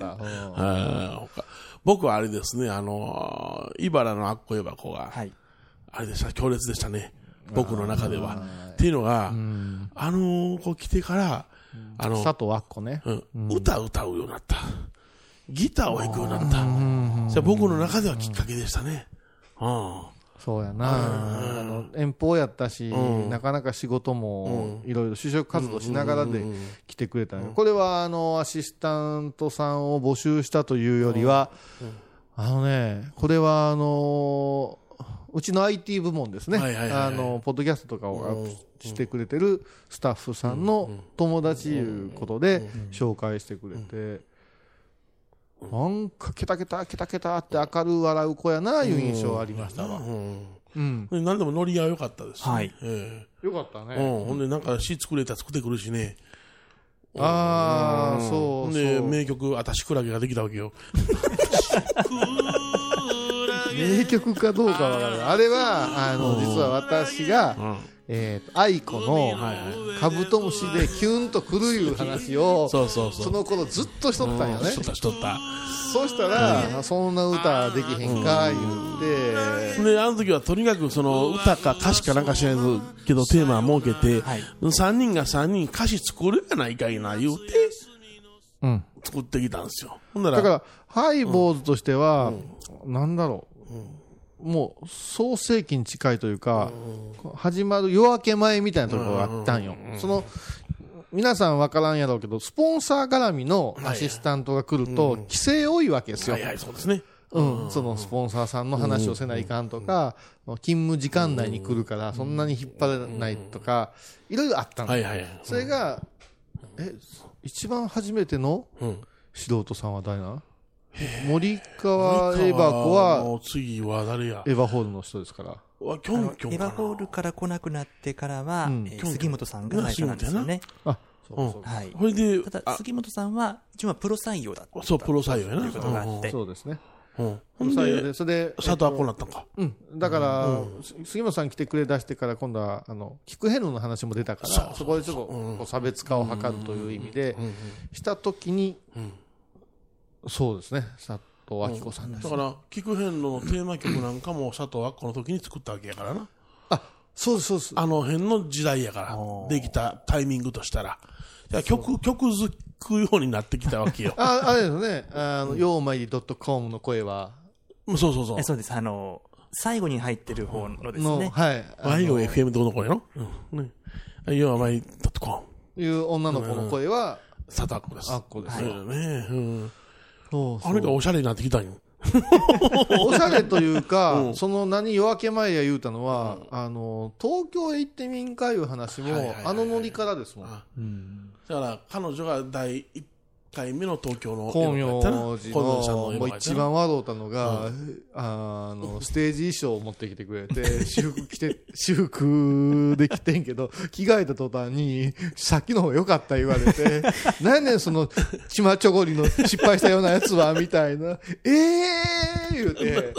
僕はあれですね、あの、茨のあっこえばこが、はい、あれでした、強烈でしたね。僕の中では。っていうのが、うん、あの子来てから、あの、 佐藤あっこね、 うんうん。歌歌うようになった。ギターを弾くようになった。じゃあ僕の中ではきっかけでしたね。うん、 そうやな、あの遠方やったし、うん、なかなか仕事もいろいろ就職活動しながらで来てくれた、うん、これはあのアシスタントさんを募集したというよりは、うんうん、あのね、これはあのうちの アイティー 部門ですね、あのポッドキャストとかをアップしてくれてるスタッフさんの友達いうことで紹介してくれて、なんかケタケタケタケタって明る笑う子やないう印象ありましたわ。 うんうん、何でもノリは良かったですね。はい、 えー、よかったね。 うん、ほんでなんか詩作れたら作ってくるしね。 ああ、そうそう。 ほんで名曲あたしクラゲができたわけよ。 名曲かどうかは分からない。あれはあの実は私が、うん、えー、愛子のカブトムシでキュンとくるいう話をその頃ずっとしとったんよね。 しとったしとった。 そうしたら、うん、そんな歌できへんか言って、 うん、であの時はとにかくその歌か歌詞かなんか知らないけどテーマを設けて、はい、さんにんがさんにん歌詞作るやないかいな言うて、うん、作ってきたんですよ。ほんならだからハイボーズとしては、うん、なんだろう、うん、もう創世紀に近いというか、うん、始まる夜明け前みたいなところがあったんよ、うん、その皆さん分からんやろうけどスポンサー絡みのアシスタントが来ると規制多いわけですよ。 はいはい、そうですね。 うん、そのスポンサーさんの話をせないかんとか、勤務時間内に来るからそんなに引っ張れないとか、いろいろあったんですよ。それがえ一番初めての素人さんは誰な？森川エバ子は次は誰や？ エヴァホールの人ですから。 エヴァホールから来なくなってからは、うんえー、杉本さんが最初なんですよね。あ、そうそう、はい。これでただ杉本さんは一応プロ採用だった。 そうプロ採用やな。 ということがあって、 そうですね。 うん。ほん採用で、 で、 それで、 佐藤はこうなったんか。 うん、だから、杉本さん来てくれ出してから今度はあのキックヘルの話も出たから、そこでちょっとこう差別化を図るという意味でしたときに、そうですね、佐藤明子さんです。 だからキクヘンのテーマ曲なんかも佐藤明子の時に作ったわけやからな。 あ、そうですそうです。 あの辺の時代やからできたタイミングとしたら、いや曲曲づくようになってきたわけよ。 あ、あれですね、あのようまい .com の声は、 そうそうそう。 えそうです。あの最後に入ってる方のですね。 はい。 ワイオ エフエム どうの声やろ。うん。ね。ようまい .com いう女の子の声は佐藤明子です。 明子です。 そうよね。うん。 そうそう。 あれがおしゃれになってきたんよ。 おしゃれというか、うん、その何夜明け前や言うたのは、うん、あの東京へ行ってみんかいう話も、はいはいはいはい、あのノリからですもん。うん、 だから彼女が第一回目の東京の光明寺のもう一番笑うたのが、うん、あのステージ衣装を持ってきてくれて私服着て私服で着てんけど着替えた途端にさっきの方が良かった言われて何やねんそのちまちょごりの失敗したようなやつはみたいなえー言うて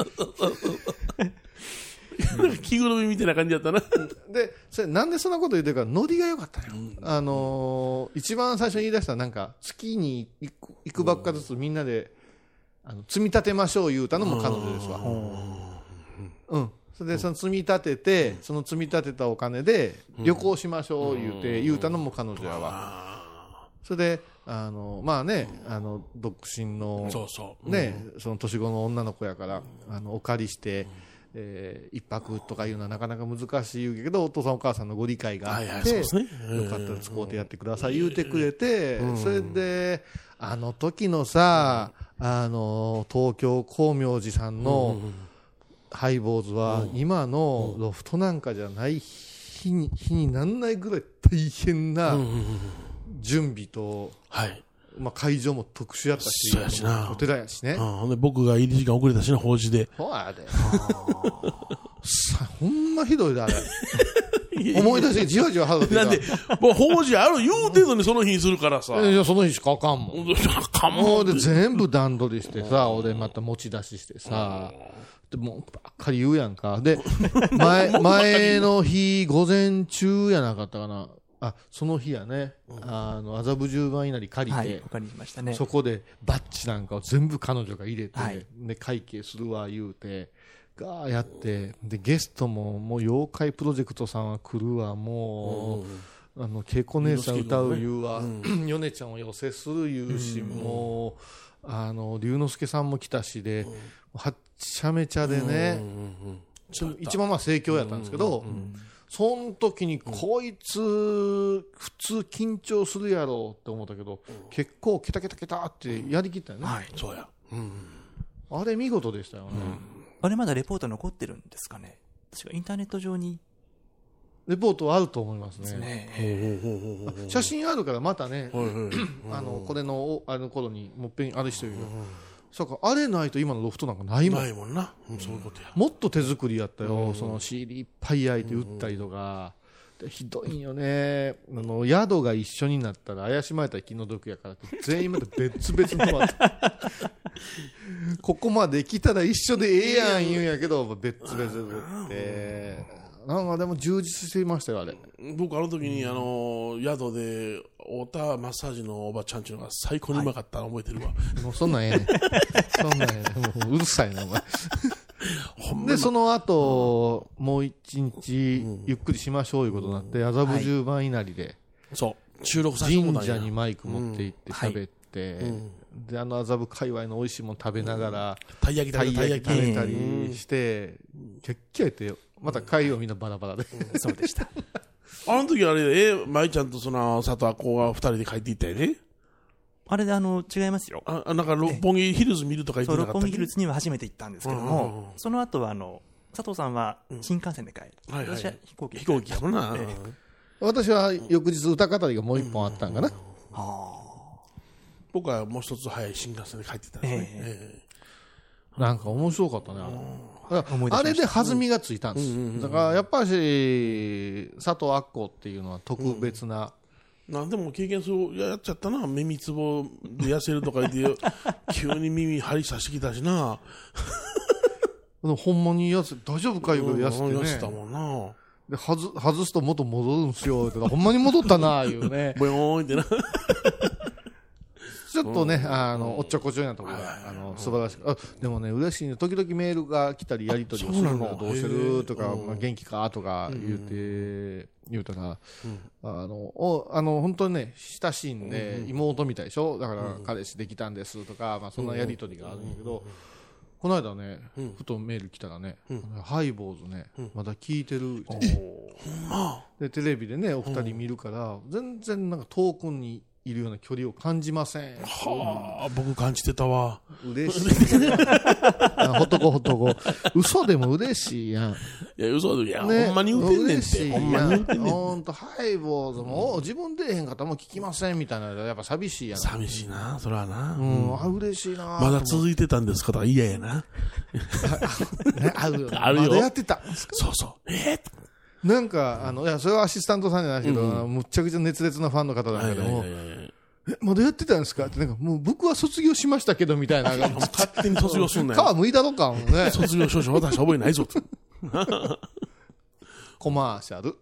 着ぐるみみたいな感じだったな。 で、それなんでそんなこと言うてるか、ノリが良かったよ。うん、あのー、一番最初に言い出したなんか、月に行く、行くばっかずつみんなで、あの積み立てましょう言うたのも彼女ですわ。うん。それで、その積み立てて、その積み立てたお金で旅行しましょう言うて、言うたのも彼女やわ。それで、あの、まあね、あの、独身の、 そうそう。 ね、その年子の女の子やから、あの、お借りして、えー、一泊とかいうのはなかなか難しい言うけどお父さんお母さんのご理解があって、はいはいね、よかったら使うてやってください言うてくれて、うん、それであの時のさ、うん、あの東京光明寺さんのハイボーズは、うん、今のロフトなんかじゃない日に、日になんないぐらい大変な準備と、はいまあ、会場も特殊やったし、 そうやしなお寺やしね。 ほんで僕が入り時間遅れたしな、法事で。 ほやで。さほんまひどいで、あれ。思い出してじわじわ腹立ってなんで、もう法事ある言うてんのにその日にするからさ。 いや、その日しかあかんもん。 あかんもん。 もうで全部段取りしてさ、俺また持ち出ししてさ、でもうばっかり言うやんか。で、前、前の日、午前中やなかったかな。あその日やね、うん、あの麻布十番稲荷借りて、はい、 借りましたね、 そこでバッジなんかを全部彼女が入れて、はい、で会計するわ言うてガーやってでゲストももう妖怪プロジェクトさんは来るわもう、うん、あの恵子姉さん歌う言うわ、うん、米ちゃんを寄せする言うし、うん、もうあの龍之介さんも来たしで、うん、はっちゃめちゃでね、うんうんうん、一番まあ盛況やったんですけど、うんうんうんその時にこいつ普通緊張するやろうって思ったけど、うん、結構ケタケタケタってやりきったよね、 はいそうや、うん、 あれ見事でしたよね、うん、 あれまだレポート残ってるんですかね確かインターネット上にレポートあると思いますね、ね写真あるからまたねあのこれのあの頃にもっぺんあれしてるよそうかあれないと今のロフトなんかないもんないもんな、うん、そういうことやもっと手作りやったよ、うん、その シーディー いっぱい焼いて売ったりとか、うん、ひどいよねあの宿が一緒になったら怪しまれたら気の毒やからって全員また別々のここまで来たら一緒でええやん言うんやけど別々ってなんかでも充実していましたよあれ僕あの時にあの宿で太田マッサージのおばちゃんちゅうのが最高にうまかったの覚えてるわ、はい、 もうそんなんええねんそんなんええねんもううるさいなお前でその後、うん、もう一日ゆっくりしましょういうことになって麻布十番稲荷で、はい、 そう収録させてもらったんや神社にマイク持って行って喋って、うんはいうん、であの麻布界隈の美味しいもの食べながら、うん、 たい焼きたい焼き食べたりして、うん、キャッキャ言ってまた帰りはみんなバラバラで、 うん、そうでしたあの時あれえ舞ちゃんとその佐藤あこが二人で帰っていったよねあれであの違いますよあなんか六本木ヒルズ見るとか言ってなかったっけそう六本木ヒルズには初めて行ったんですけども、うんうんうん、その後はあの佐藤さんは新幹線で帰る、うんはいはい、私は飛行機飛行機やもんな、ええ、私は翌日歌語りがもう一本あったんかな、うんうん、 僕はもう一つ早い新幹線で帰ってたんですね、ええ、なんか面白かったねあれあれで弾みがついたんです、うんうんうんうん、だからやっぱり佐藤あっこっていうのは特別ななんでも経験するやっちゃったな、耳つぼで痩せるとか言って急に耳針刺してきたしなほんまに痩せ大丈夫かいうぐらい痩せてね、 痩せたもんな。 で外外すと元戻るんすよってほんまに戻ったないうねボヨーンってなちょっとね、あの、おっちょこちょいなところが、あの、素晴らしく。あ、でもね、嬉しいね。時々メールが来たり、やりとりをするのどうしてるとか、まあ、元気かとか言うて、言うたら、あの、お、あの、本当にね、親しいんで、妹みたいでしょだから、彼氏できたんですとか、まあ、そんなやりとりがあるんだけど、この間ね、ふとメール来たらね、ハイボーズね、まだ聞いてる。で、テレビでね、お二人見るから、全然なんか遠くに、いるような距離を感じません。 はあ、僕感じてたわ。 嬉しい。ほっとこほっとこ。嘘でも嬉しいやん。 いや、嘘で、いや、 ね、 ほんまに言うてんねんって。 嬉しいやん。 ほんまに言うてんねん。 ほんと、ハイボーズも、自分出えへん方も聞きませんみたいな、やっぱ寂しいやん。 寂しいな、それはな。 うん、あ、嬉しいな。 まだ続いてたんですかとか嫌やな。 ね、あるよ。 あるよ。 まだやってた。 そうそう。えーなんか、あの、いや、それはアシスタントさんじゃないけど、うん、むっちゃくちゃ熱烈なファンの方なんかでも、え、まだやってたんですかって、なんか、もう僕は卒業しましたけど、みたいな。 勝手に卒業すんなよ。 皮むいだろかもね。 卒業証書私覚えないぞ。 コマーシャル。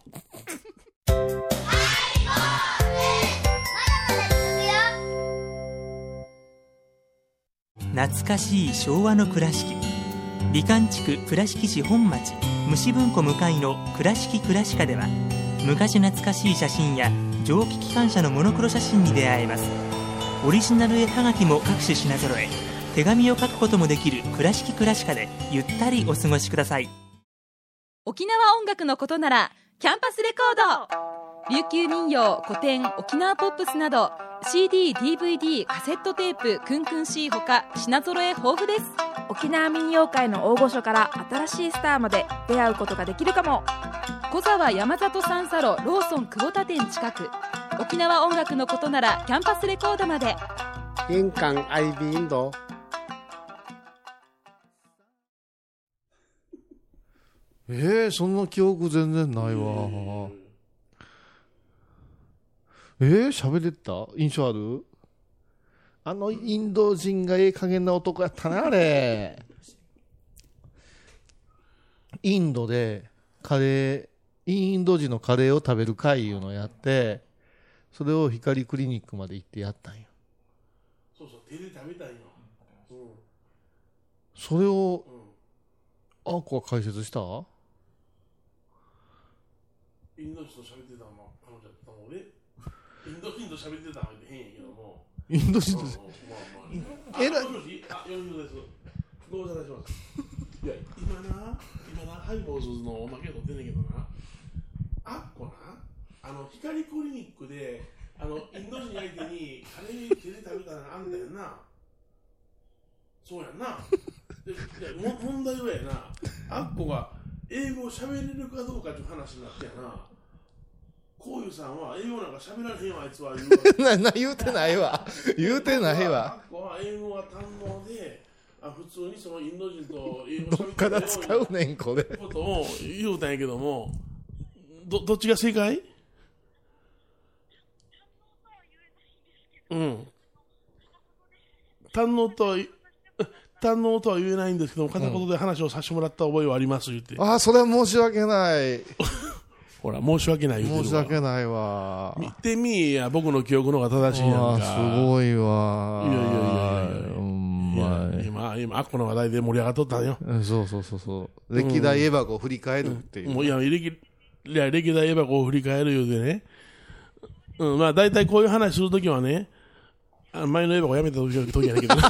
懐かしい昭和の倉敷。美観地区倉敷市本町虫文庫向かいの倉敷倉歯科では、昔懐かしい写真や蒸気機関車のモノクロ写真に出会えます。オリジナル絵はがきも各種品揃え、手紙を書くこともできる倉敷倉歯科でゆったりお過ごしください。 沖縄音楽のことならキャンパスレコード、琉球民謡、古典、沖縄ポップスなど シーディー、ディーブイディー、カセットテープ、クンクン C ほか品揃え豊富です。 沖縄民謡界の大御所から新しいスターまで出会うことができるかも。 小沢山里三佐路ローソン久保田店近く。沖縄音楽のことならキャンパスレコードまで。 印港 アイビー インド。 えー、そんな記憶全然ないわ。えー、喋れた印象ある？あのインド人がええ加減な男やったな、あれ。インドでカレー、インド人のカレーを食べる会いうのをやって、それを光クリニックまで行ってやったんよ。 そうそう、手で食べたんよ。うん、 それを、うん、あこは解説した？ インド人と喋ってたのも彼女だったの俺。インド人と喋ってたのって変やけども。 インド人と。 えらい。あ、よろしくです。ご無沙汰します。いや、今な、今な、ハイボーズのおまけ取ってんねんけどな。あっこな、あの、光クリニックで、あの、インド人相手にカレー手で食べたらあんたやんな。そうやんな。で、いや、も問題はやな、あっこが英語を喋れるかどうかっていう話になってやな。こういうさんは英語なんか喋られへんわ、あいつは言うなな言うてないわ。言うてないわ。 あっこは英語が堪能で、あ普通にそのインド人と英語どっから使うねんこれことを言うたんやけども、どどっちが正解？うん堪能とは堪能とは言えないんですけども、片言で話をさせてもらった覚えはあります言って、 うん、ああそれは申し訳ないほら申し訳ない言うてるわ。 申し訳ないわ。 見てみや、僕の記憶の方が正しいやんか。 すごいわ。 いやいやいやいや、うんまあ、今今あっこの話題で盛り上がっとったんよ。 そうそうそうそう。歴代エバコを振り返るっていう、 うん、もういや歴いや歴代エバコを振り返るようでね、うん、まあ大体こういう話するときはね、あ前のエバコやめた時時やねんけど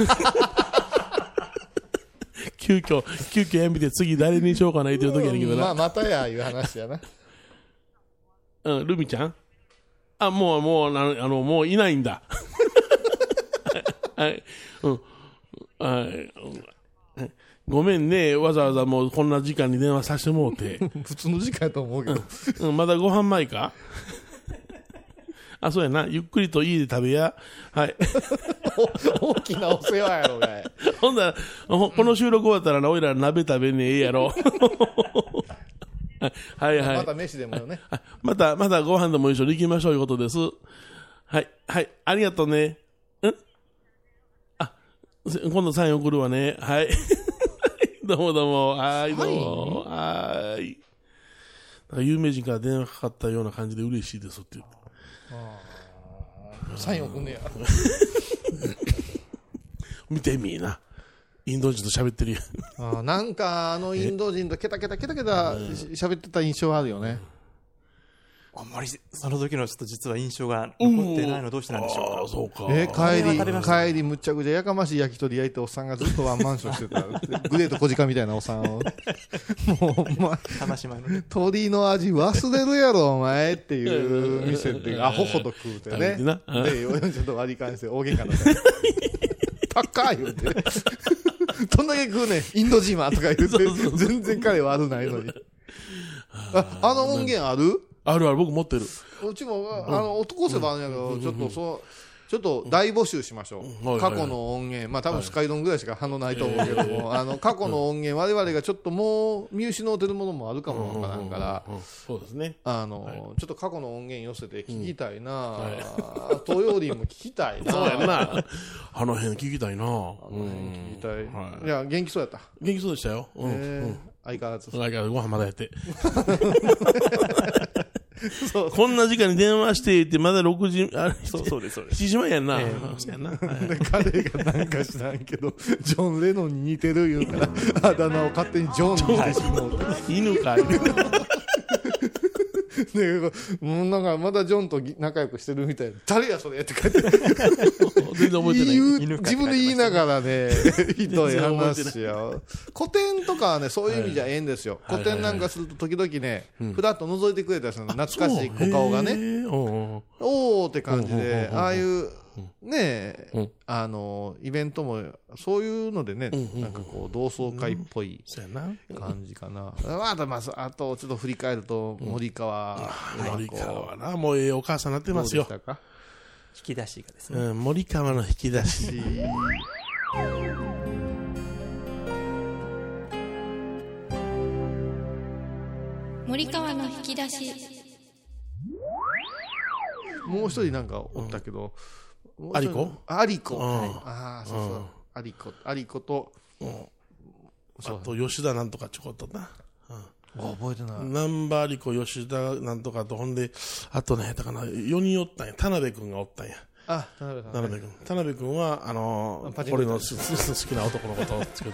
急遽急遽やめて次誰にしようかな言ってる時やねんけどな、 まあまたやいう話やなうん、ルミちゃんあ、もう、もう、あの、もういないんだ。はい、うん。はい。ごめんね、わざわざもうこんな時間に電話させてもうて。 普通の時間やと思うけど。 うん、まだご飯前かあ、そうやな。ゆっくりと家で食べや。はい。 大きなお世話やろがい。 ほんだら、この収録終わったらな、おいら鍋食べんねええやろ。 はいはい。 また飯でもよね。 また、またご飯でも一緒に行きましょういうことです。はい、はい、ありがとうね。んあ、今度サイン送るわね。はい。どうもどうも。はい、どうも。はい。なんか有名人から電話かかったような感じで嬉しいですって言って。 サイン送んねや。 見てみーな。インド人と喋ってるよ。 あなんかあのインド人とケタケタケタケタ喋ってた印象あるよね。 あんまりその時のちょっと実は印象が残ってないのどうしてなんでしょうか。 あそうか。 えー、帰り帰りむっちゃくちゃやかましい焼き鳥焼いておっさんがずっとワンマンションしてたグレート小鹿みたいなおっさんをもうお前鳥の味忘れるやろお前っていう店ってアホほど食うてね。で俺ちょっと割り勘して大喧嘩になった高い言うてどんだけ食うねんインド人はとか言って全然彼悪ないのに。ああの音源ある？ あるある、僕持ってる。 うちも、あの、男せばあるんやけど、ちょっとそう、ちょっと大募集しましょう。過去の音源、まあ多分スカイドンぐらいしか反応ないと思うけども、あの、過去の音源、我々がちょっともう見失うてるものもあるかもわからんから、 そうですね。 あの、ちょっと過去の音源寄せて聞きたいな東洋林も聞きたいなそうやな。あの辺聞きたいなあの辺聞きたい。いや、元気そうやった。 元気そうでしたよ。うん。 相変わらず。 相変わらずご飯まだやって。そうこんな時間に電話してってまだろくじ、あれ、そうそうです、そうです。しちじまんやんな。そうやな。 彼がなんか知らんけど、ジョン・レノンに似てる言うから、あだ名を勝手にジョンにしてしまうと。 犬か、 ねもうなんかまだジョンと仲良くしてるみたいな。誰やそれって書いて全然覚えてない。 自分で言いながらね、ひどい話よ。古典とかはね、そういう意味じゃええんですよ。古典なんかすると時々ね、ふらっと覗いてくれたりするの。懐かしい小顔がね。おーって感じで、ああいう、ねえ、あの、イベントも、そういうのでね、なんかこう、同窓会っぽい感じかな。あと、まあ、あと、ちょっと振り返ると、森川。 森川はな、もうええお母さんになってますよ。 引き出しがですね。 うん、森川の引き出し。 森川の引き出し。 もう一人なんかおったけど、 アリコアリコ。ああ、そうそう。アリコ。アリコと、 あと吉田なんとかちょこっとな。 覚えてない。 ナンバーリコ、吉田なんとかと、ほんで、あとね、だからよにんおったんや。田辺君がおったんや。 あ、田辺さん。 田辺君。田辺君は、あのー、俺の好きな男のことを作って。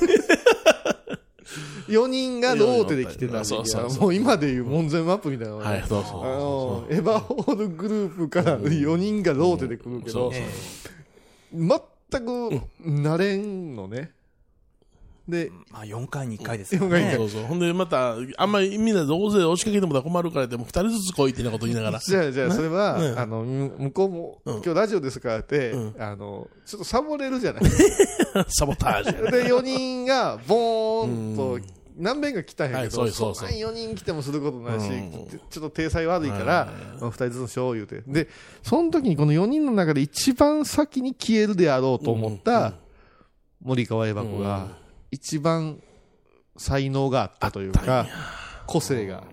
よにんがローテで来てたんで、もう今でいう門前マップみたいなのね。 はい、そうそう。 エヴァホールグループからよにんがローテで来るけど、全く慣れんのね。で、 まあよんかいにいっかいですよね。 よんかいにいっかい。 そうそう。ほんで、また、あんまりみんな大勢押しかけてもら困るからって、もうふたりずつ来いってなこと言いながら。 じゃあ、じゃあ、それは、あの、向こうも、今日ラジオですからって、あの、ちょっとサボれるじゃない。 サボタージュ。 で、よにんが、ボーンと、何遍か来たんやけど、 そんなよにん来てもすることないし、ちょっと体裁悪いから、ふたりずつしよう言うて。で、その時にこのよにんの中で一番先に消えるであろうと思った、森川エバ子が、一番、才能があったというか、個性が。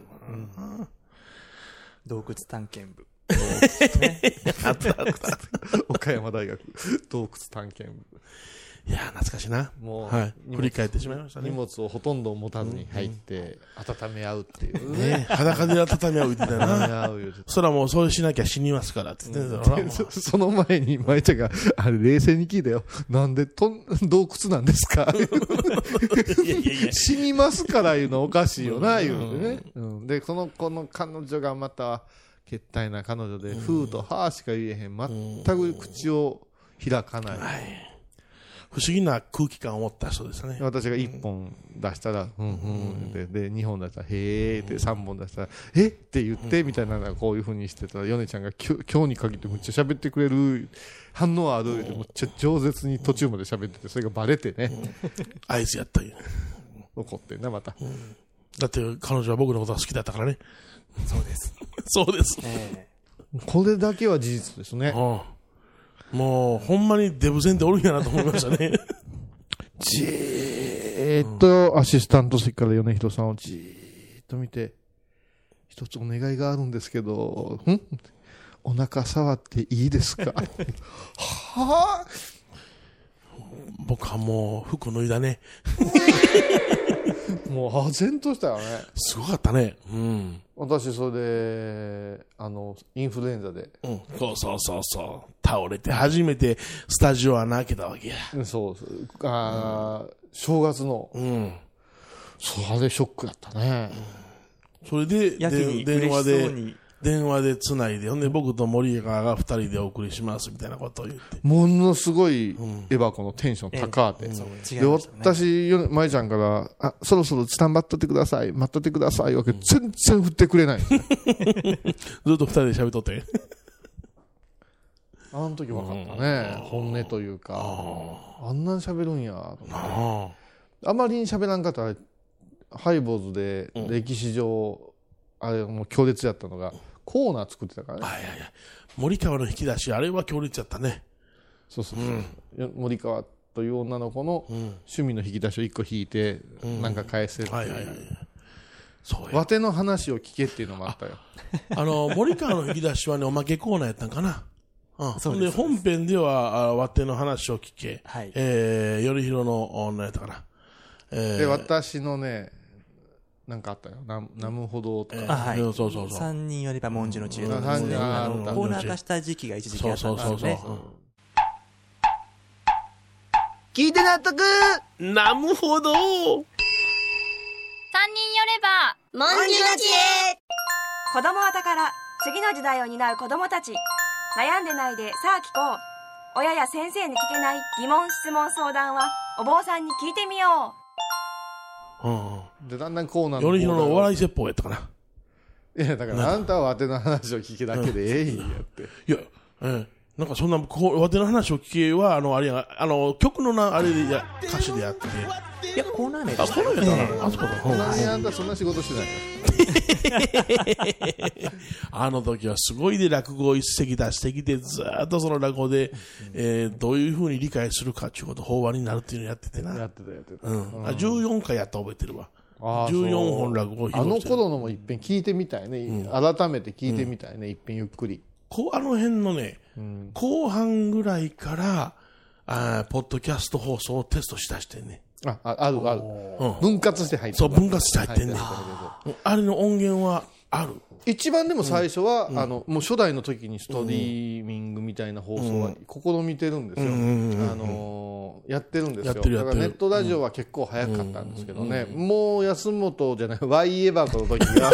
洞窟探検部。 岡山大学洞窟探検部。 いやー、懐かしいな。 もう、 はい、振り返ってしまいましたね。 荷物をほとんど持たずに入って、温め合うっていうね。裸で温め合うって言ったな。そらもうそれしなきゃ死にますからって言ってたのその前に、舞ちゃんが、あれ冷静に聞いたよ。なんでと洞窟なんですかいやいやいや死にますから言うのおかしいよな、言うてね。うん、で、その子の彼女がまた、けったいな彼女で、ふーとはーしか言えへん。全く口を開かない。 不思議な空気感を持った人ですね。 私がいっぽん出したら、うんうんで、で、にほん出したら、へーって、さんぼん出したら、えって言って、みたいなのがこういう風にしてたら、ヨネちゃんが今日に限ってむっちゃ喋ってくれる、反応ある、むっちゃ饒舌に途中まで喋ってて、それがバレてね。 あいつやったよ。 怒ってんな、また。 だって彼女は僕のことが好きだったからね。 そうです。 そうです。 これだけは事実ですね。 もう、ほんまにデブ戦っておるんやなと思いましたね。 じーっと、アシスタント席から米広さんをじーっと見て、一つお願いがあるんですけど、んお腹触っていいですかはぁ僕はもう服脱いだね。 もう、唖然としたよね。 すごかったね。うん。 私、それで、あの、インフルエンザで。 うん。そうそうそうそう。倒れて初めてスタジオは開けたわけや。 そうそう。あ、うん、正月の。 うん。 それショックだったね。 うん、それで、で電話で、電話でつないで、ほんで僕と森川が二人でお送りしますみたいなことを言って。 ものすごいエバコのテンション高くて。うんうん、で、私、舞ちゃんから、あ、そろそろスタンバっとってください、待っとってくださいわけ、全然振ってくれない。ずっと二人で喋っとって。 あの時分かったね。本音というか、あんなに喋るんやと思って。あまりに喋らんかったら、ハイボーズで歴史上、あれもう強烈やったのが、コーナー作ってたからね。 はいはいはい。森川の引き出し、あれは強烈やったね。 そうそうそう、うん、森川という女の子の趣味の引き出しを一個引いて、うん、なんか返せるっていう。はいはいはい。そうや。わての話を聞けっていうのもあったよ。 あ, あの、森川の引き出しはね、おまけコーナーやったんかな。うん、そうです。で、本編では、わての話を聞け。はい。えー、よりひろの女やったかな。 えー、で、私のね、なんかあったよ。な、なむほどとか。 えー、はい。 そうそうそう。 三人よりば文殊の知恵のですね。コーナー化した時期が一時期あったんですよね。そうそうそうそう。 聞いて納得なむほど三人よれば文殊の知恵。 子供は宝、次の時代を担う子供たち。悩んでないでさあ聞こう。親や先生に聞けない疑問質問相談はお坊さんに聞いてみよう。 うん、 でだんだんこうなる。 よりひろのお笑い説法やったかな。 いやだからあんたはわての話を聞けだけでええんやって。 いや、うん、なんかそんなこうわての話を聞けはあのあれやあの曲のなあれでや歌詞でやって。 いやコーナー名でした。あコーナー名だな。あそこだ。 何であんたそんな仕事してないよ。あの時はすごいで落語を一席出してきてずーっとその落語で、うんえー、どういうふうに理解するかということ法話になるっていうのをやっててな。 やってたやってた。 うん。あじゅうよんかいやった覚えてるわ。じゅうよんほん落語を披露してる。 あの頃のも一遍聞いてみたいね、うん、改めて聞いてみたいね、うん、一遍ゆっくりこうあの辺のね、うん、後半ぐらいからあポッドキャスト放送をテストしだしてねあああるある、うん、分割して入ってるそう分割して入ってんねんあれの音源はある一番でも最初は、うん、あのもう初代の時にストリーミングみたいな放送は試みてるんですよ、あのー、やってるんですよ。だからネットラジオは結構早かったんですけどね、うんうん、もう安本じゃないワイエバコの時が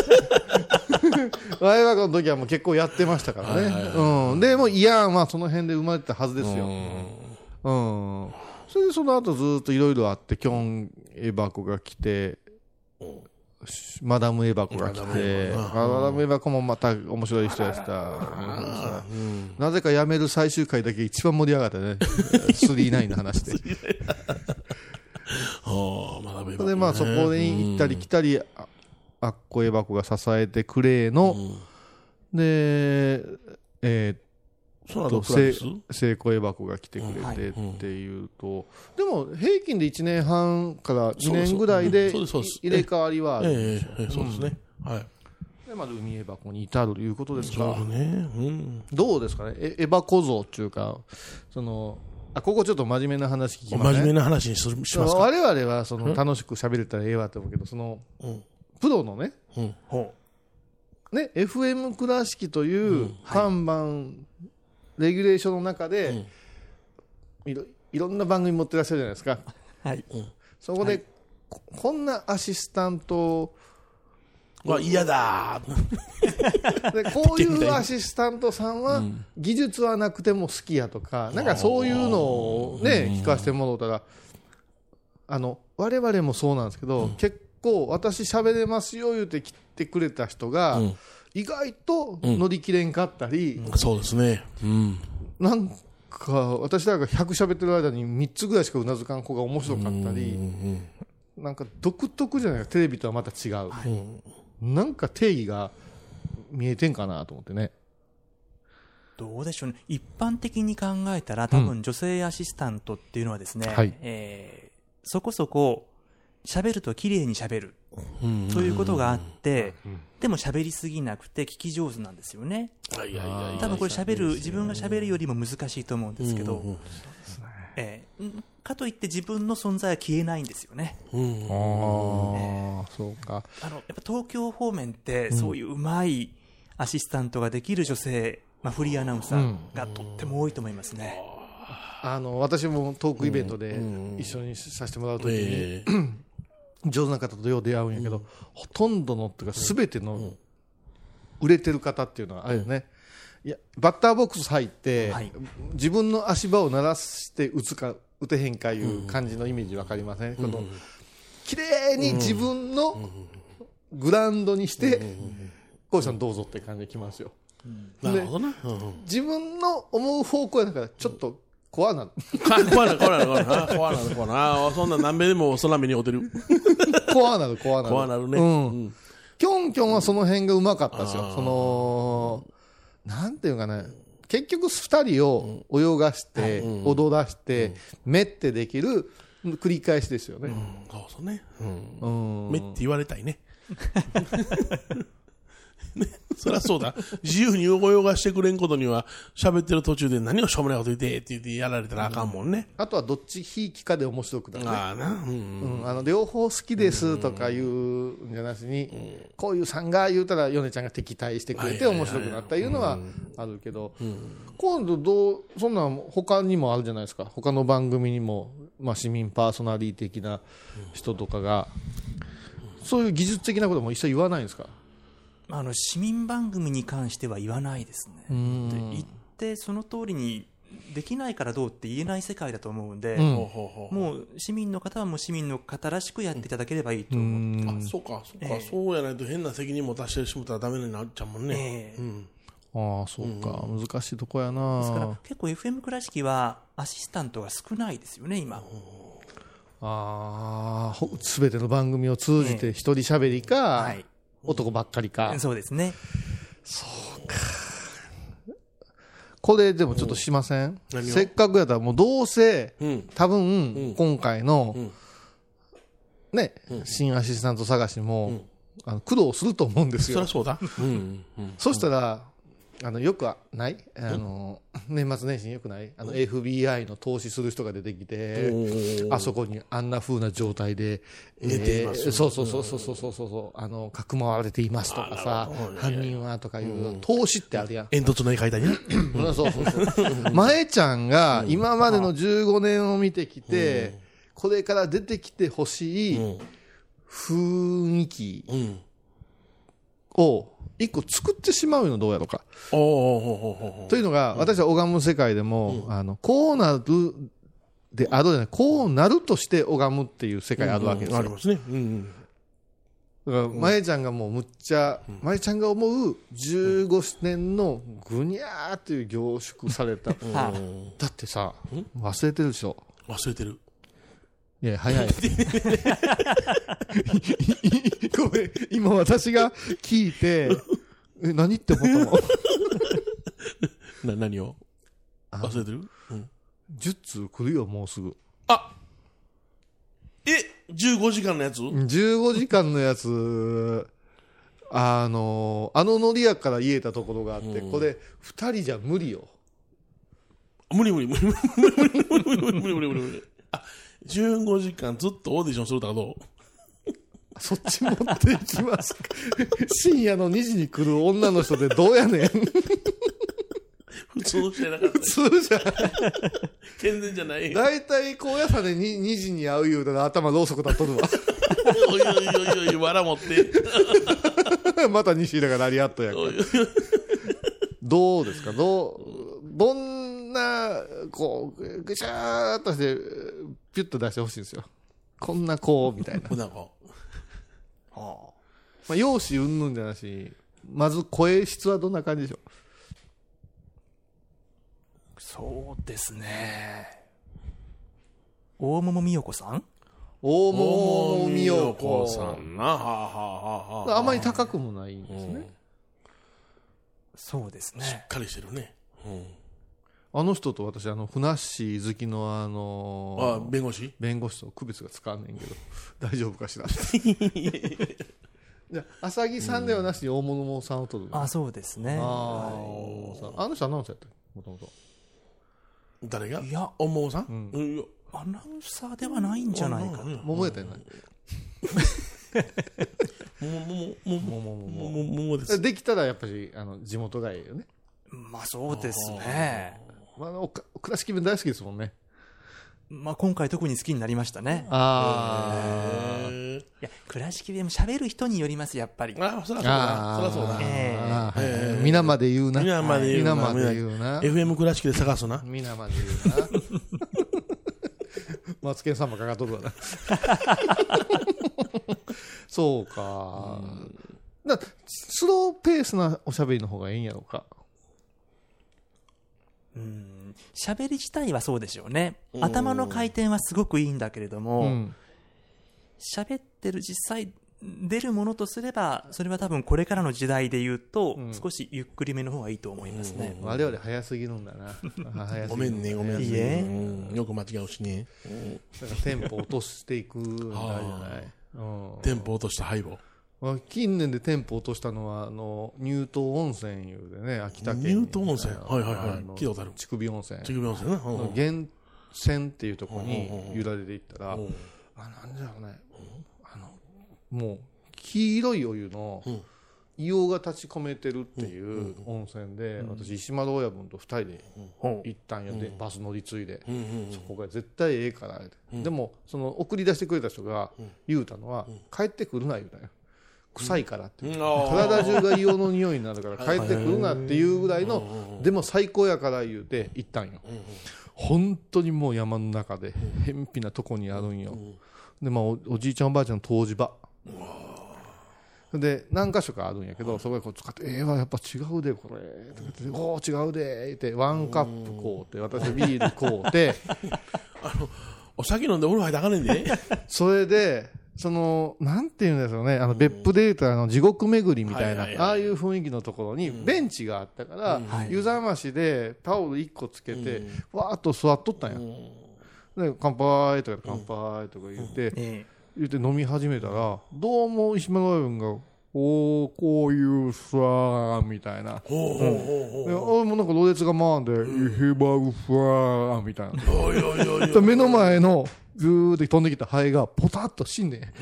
ワイエバコの時はもう結構やってましたからね、はいはいはいうん、でもうイヤーンはその辺で生まれてたはずですよ、うん、うん、それでその後ずっといろいろあってキョンエバコが来てマダムエバコが来て、マダムエバコもまた面白い人やした。うん、なぜか辞める最終回だけ一番盛り上がったね。スリーナインの話で。それでまあそこに行ったり来たり、あ, あっこエバコが支えてくれの、うん、で、えー聖子エバコが来てくれてっていうと、うんはいうん、でも平均でいちねんはんからにねんぐらいで入れ替わりはあるんですよ。 そうですね。はい。 でまず海エバコに至るということですか。 そうね。うん、 どうですかね。エ, エバコ像っていうかそのあここちょっと真面目な話聞きますね。 真面目な話にしますか。 我々はその楽しく喋れたらええわと思うけどその、うん、プロのね、うんね エフエム 倉敷という看板、うんはいレギュレーションの中で、うん、い, ろいろんな番組持ってらっしゃるじゃないですか、 はいうん、 そこで、はい、こ, こんなアシスタントは嫌だでこういうアシスタントさんは、うん、技術はなくても好きやとかなんかそういうのをね聞かせてもらったらあの我々もそうなんですけど、うん、結構私喋れますよ言うて来てくれた人が、うん意外と乗り切れんかったり、 うん、そうですね、うん、 なんか私らがひゃく喋ってる間にみっつぐらいしかうなずかん子が面白かったり、うん、なんか独特じゃないかテレビとはまた違う、はい、なんか定義が見えてんかなと思ってねどうでしょうね一般的に考えたら多分女性アシスタントっていうのはですね、うんはいえー、そこそこ喋ると綺麗に喋るそういうことがあって、でも喋りすぎなくて聞き上手なんですよね。多分これ喋る、自分が喋るよりも難しいと思うんですけど、えー、かといって自分の存在は消えないんですよね。 うん、ああ、そうか。 あのやっぱ東京方面ってそういううまいアシスタントができる女性、まあ、フリーアナウンサーがとっても多いと思いますね。 あの私もトークイベントで一緒にさせてもらうときに、えー、上手な方とよう出会うんやけど、うん、ほとんどのっていうか全ての売れてる方っていうのはあれよね、いやバッターボックス入って、はい、自分の足場を鳴らして打つか打てへんかいう感じのイメージ分かりません、うん、この綺麗に自分のグラウンドにしてこうさんどうぞって感じで来ますよ、うん、なるほどな、うん、自分の思う方向やからちょっと怖なる怖なる怖なる怖なる怖なる怖なるそんな何べでも空目におてる怖なる怖なる怖なるね、 うんうん、キョンキョンはその辺がうまかったですよ。そのなんていうかね、結局ふたりを泳がして、うん、踊らして、うん、目ってできる繰り返しですよね、うん、 そうそうね、うんうん、目って言われたいねね、そりゃそうだ。自由に泳がしてくれんことには喋ってる途中で何をしょうもないこと言ってって言ってやられたらあかんもんね、 うん、あとはどっちひいきかで面白くなる、ね、 あな、うんうん、あの両方好きですとか言うんじゃなしに、うん、こういうさんが言うたら米ちゃんが敵対してくれて面白くなったいうのはあるけど、うん、今度どうそんなん他にもあるじゃないですか。他の番組にも、まあ、市民パーソナリティ的な人とかが、うん、そういう技術的なことも一切言わないんですか。 あの市民番組に関しては言わないですね。で言ってその通りにできないからどうって言えない世界だと思うんで、うん、もう市民の方はもう市民の方らしくやっていただければいいと思う。 うん、あ、そうかそうか、えー、そうやないと変な責任持たせてしまったらダメになっちゃうもんね、えーうん、ああそうか、うん、難しいとこやな。 ですから結構 エフエム 倉敷はアシスタントが少ないですよね今。 ああ全ての番組を通じて一人喋りか、えーはい男ばっかりか。 そうですね。 そうか。これでもちょっとしません？せっかくやったらもうどうせ、うん、多分、うん、今回の、うん、ね、うん、新アシスタント探しも、うん、あの苦労すると思うんですよ。 そりゃそうだ。うんうん、そしたらあのよくはないあの、うん、年末年始によくないあの エフビーアイ の投資する人が出てきて、あそこにあんな風な状態で寝ています、えー、そうそうそうそうそうそうそうあのかくまわれていますとかさ、犯人はとかいう、うん、投資ってあるやん。 煙突の絵描いたりねそうそうそう前ちゃんが今までのじゅうごねんを見てきて、うん、これから出てきてほしい雰囲気を一個作ってしまうのどうやろうか。というのが、私は拝む世界でも、うん、あのこうなるであるじゃない、こうなるとして拝むっていう世界あるわけですよ。 うんうん、ありますね。うんうん、 だからまえちゃんがもうむっちゃ、まえちゃんが思うじゅうごねんのぐにゃーっていう凝縮された、うん、だってさ忘れてるでしょ。 忘れてる。 いや早いごめん今私が聞いてえ何って思ったのな何を忘れてる、うん、 じゅっ通来るよもうすぐ。 あえじゅうごじかんのやつじゅうごじかんのやつあのあのノリやから言えたところがあって、うん、これふたりじゃ無理よ。 無理無理無理無理無理無理無理無理無理無理無理あじゅうごじかんずっとオーディションするとかどうそっち持っていきますか深夜のにじに来る女の人でどうやねん普通の人じゃなかった、ね、 普通じゃ健全じゃないだいたい高野山で 2, にじに会う言うたら頭ろうそく立っとるわおいおいおいおいわら持ってまた西田がラリアットやからどうですかどうどんなこうぐしゃーっとしてピュッと出してほしいんですよ。こんなこうみたいなこんなこう、はあまあ、容姿うんぬんじゃなしまず声質はどんな感じでしょう。 そうですね大桃美代子さん大桃美代子さんなはあはあはあ、はあ、 あまり高くもないんですね、うん、 そうですねしっかりしてるね、うんあの人と私あのふなっしー好きのあのー、 あ弁護士弁護士と区別がつかんねんけど大丈夫かしらじゃあ浅木さんではなしに大物さんを取る、 あそうですね。 あ, あの人アナウンサーやったもともと誰がいや大物さん、うんうん、 アナウンサーではないんじゃないかと。 桃やったよねももももももももです。 できたらやっぱりあの地元がいいよね。 まあそうですね。 まあお倉敷弁大好きですもんね。 まあ今回特に好きになりましたね。 ああ。 いや倉敷弁も喋る人によりますやっぱり。 ああそりゃそうだ。そりゃそうだ。 ええ。皆まで言うな。 皆まで言うな。 皆まで言うな。 エフエム 倉敷で探すな。 皆まで言うな。マツケンさんもかかっとるわな。そうか、うん、だスローペースなおしゃべりの方がいいんやろうか。 うん、しゃべり自体はそうでしょうね。頭の回転はすごくいいんだけれども、しゃべってる実際出るものとすればそれは多分これからの時代で言うと、うん、少しゆっくりめの方がいいと思いますね。 我々早すぎるんだなごめんねごめんね、 いいえ、 うん、よく間違うしね、うん、 だからテンポ落としていくんだじゃない、うん、 テンポ落としたハイボ。 近年でテンポ落としたのはあの乳頭温泉いうでね、秋田県乳頭温泉、はいはいはい、聞いたことある。 乳首温泉、 乳首温泉ね、 うん、源泉っていうところに揺られていったら、うん、あなんじゃろうね、あのもう黄色いお湯の硫黄が立ち込めてるっていう温泉で、私石丸親分とふたりで行ったんよ、でバス乗り継いで、そこが絶対ええから、でもその送り出してくれた人が言うたのは、帰ってくるな言うたんよ、臭いからって、体中が硫黄の匂いになるから帰ってくるなっていうぐらいの、でも最高やから言うて行ったんよ。本当にもう山の中で偏僻なとこにあるんよ。でまあ お, おじいちゃんおばあちゃんの湯治場で何箇所かあるんやけど、そこでこう使って「ええわやっぱ違うでこれ」って「おー違うで」ってワンカップこうって私ビールこうてあのお酒飲んでお風呂入ったらあかんねんでそれでそのなんていうんですよね、あの別府でいうとあの地獄巡りみたいなああいう雰囲気のところにベンチがあったから、湯冷ましでタオルいっこつけてわーっと座っとったんや。で乾杯とか乾杯とか言って、うん、言って飲み始めたら、どうも石丸親分がおーこういうさみたいな、ほうほうほうほう、で俺もなんかろれつが回んで、うん、イヘバウファーみたいな、おいおいおいおい目の前のぐーって飛んできたハエがポタッと死んでんそ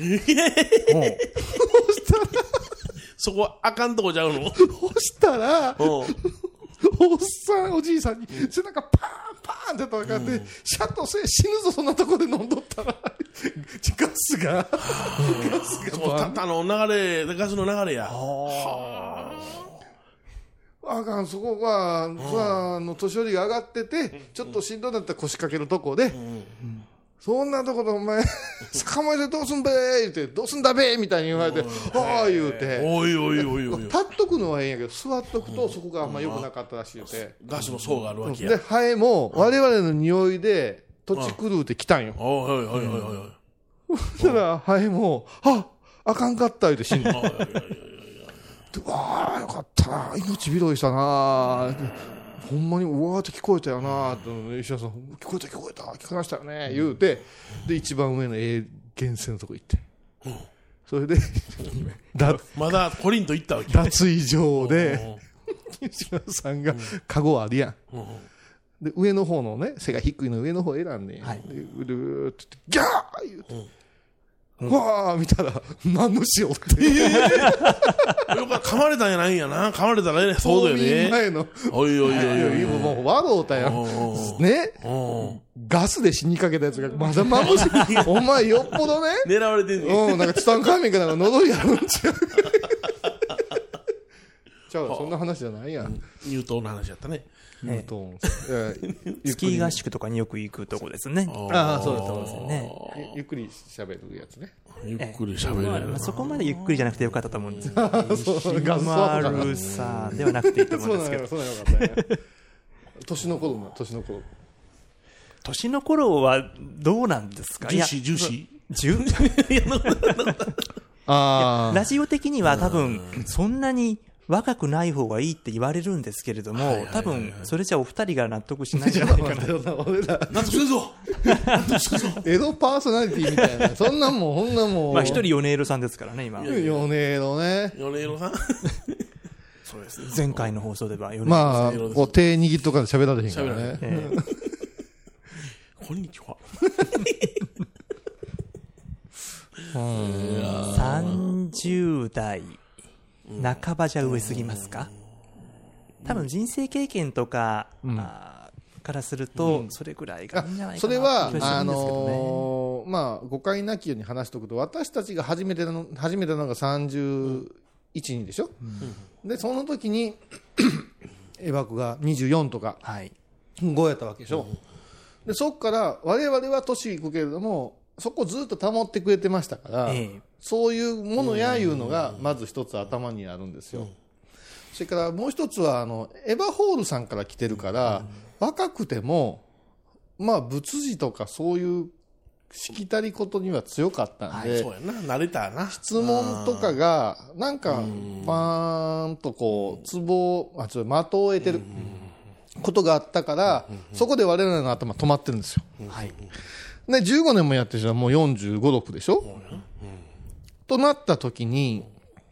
したらそこあかんとこちゃうのそしたらおっさんおじいさんに背中パーンパーンって叩かれて、うん、シャッとせ死ぬぞそんなとこで飲んどったらガスがガスがもうたったの流れガスの流れや。 あかん、そこがあの年寄りが上がっててちょっとしんどいんだったら腰掛けるとこで、うんうん、そんなとこでお前捕まえてどうすんべー言うてどうすんだべーみたいに言われてああ言うておいおいおいおい立っとくのはいいんやけど座っとくとそこがあんま良くなかったらしいよて、 ガスの層があるわけや。 でハエも我々の匂いで土地狂うて来たんよ。 おいおいおいおいおいそしたらハエもああかんかった言うて死んだ。ああよかったな命拾いしたなほんまにうわーって聞こえたよなー石田さん聞こえた聞こえた聞こえましたよね言うて、で一番上のええ源泉のとこ行って、うん、それでだまだコリンと行ったわけ脱衣場で石田さんがカゴあるやん、うんうん、で上の方のね背が低いの上の方選んで、はい、でうるーってギャー言うて、うんうん、わー見たら何の塩って、えー、よく噛まれたんやないんやな。噛まれたらねそうだよね。 前のおいおいおいおいもう笑うたやんね。ガスで死にかけたやつがまだまぶしいお前よっぽどね狙われてんねうんなんかツタンカーメンかなんか喉やるんちゃうちゃうそんな話じゃないやん。 乳頭の話やったね。 乳頭スキー合宿とかによく行くとこですね。 ああそうだと思うんですよね。 ゆっくり喋るやつね。 ゆっくり喋る、 まあ、そこまでゆっくりじゃなくてよかったと思うんですけど丸さではなくていいと思うんですけどそうなのかったね年の頃の年の頃年の頃はどうなんですか。 重視重視重視あラジオ的には多分そんなに若くない方がいいって言われるんですけれども、 はいはいはいはい、 多分それじゃお二人が納得しないんじゃないかな。 俺ら納得するぞ納得するぞ江戸パーソナリティみたいな、そんなんもん、そんなもん。 まあ一人米色さんですからね、今。 米色ね。 米色さんそうですね。 前回の放送では米色まあ、こう手握っとかで喋られへんからね。 ええ、 こんにちは。 さんじゅう代半ばじゃ上すぎますか。多分人生経験とか、うん、あからするとそれぐらいがいいんじゃないかな。 それはあのー、まあ誤解なきように話しておくと、私たちが初めての初めてのがさんじゅういちにんでしょ。うん、でその時にエバクがにじゅうよんとかごやったわけでしょ。うん、でそこから我々は年いくけれども、そこをずっと保ってくれてましたから、ええ、そういうものやいうのがまず一つ頭にあるんですよ。うん、それからもう一つはあのエヴァホールさんから来てるから、うん、若くてもまあ仏事とかそういうしきたりことには強かったんで、はい、 そうやな、慣れたな。 質問とかがなんかパーンとこうツボあちょっと的を得てることがあったから、そこで我々の頭止まってるんですよ。はい。でじゅうごねんもやってる人はもうよんじゅうご、ろくでしょ、うん、となった時に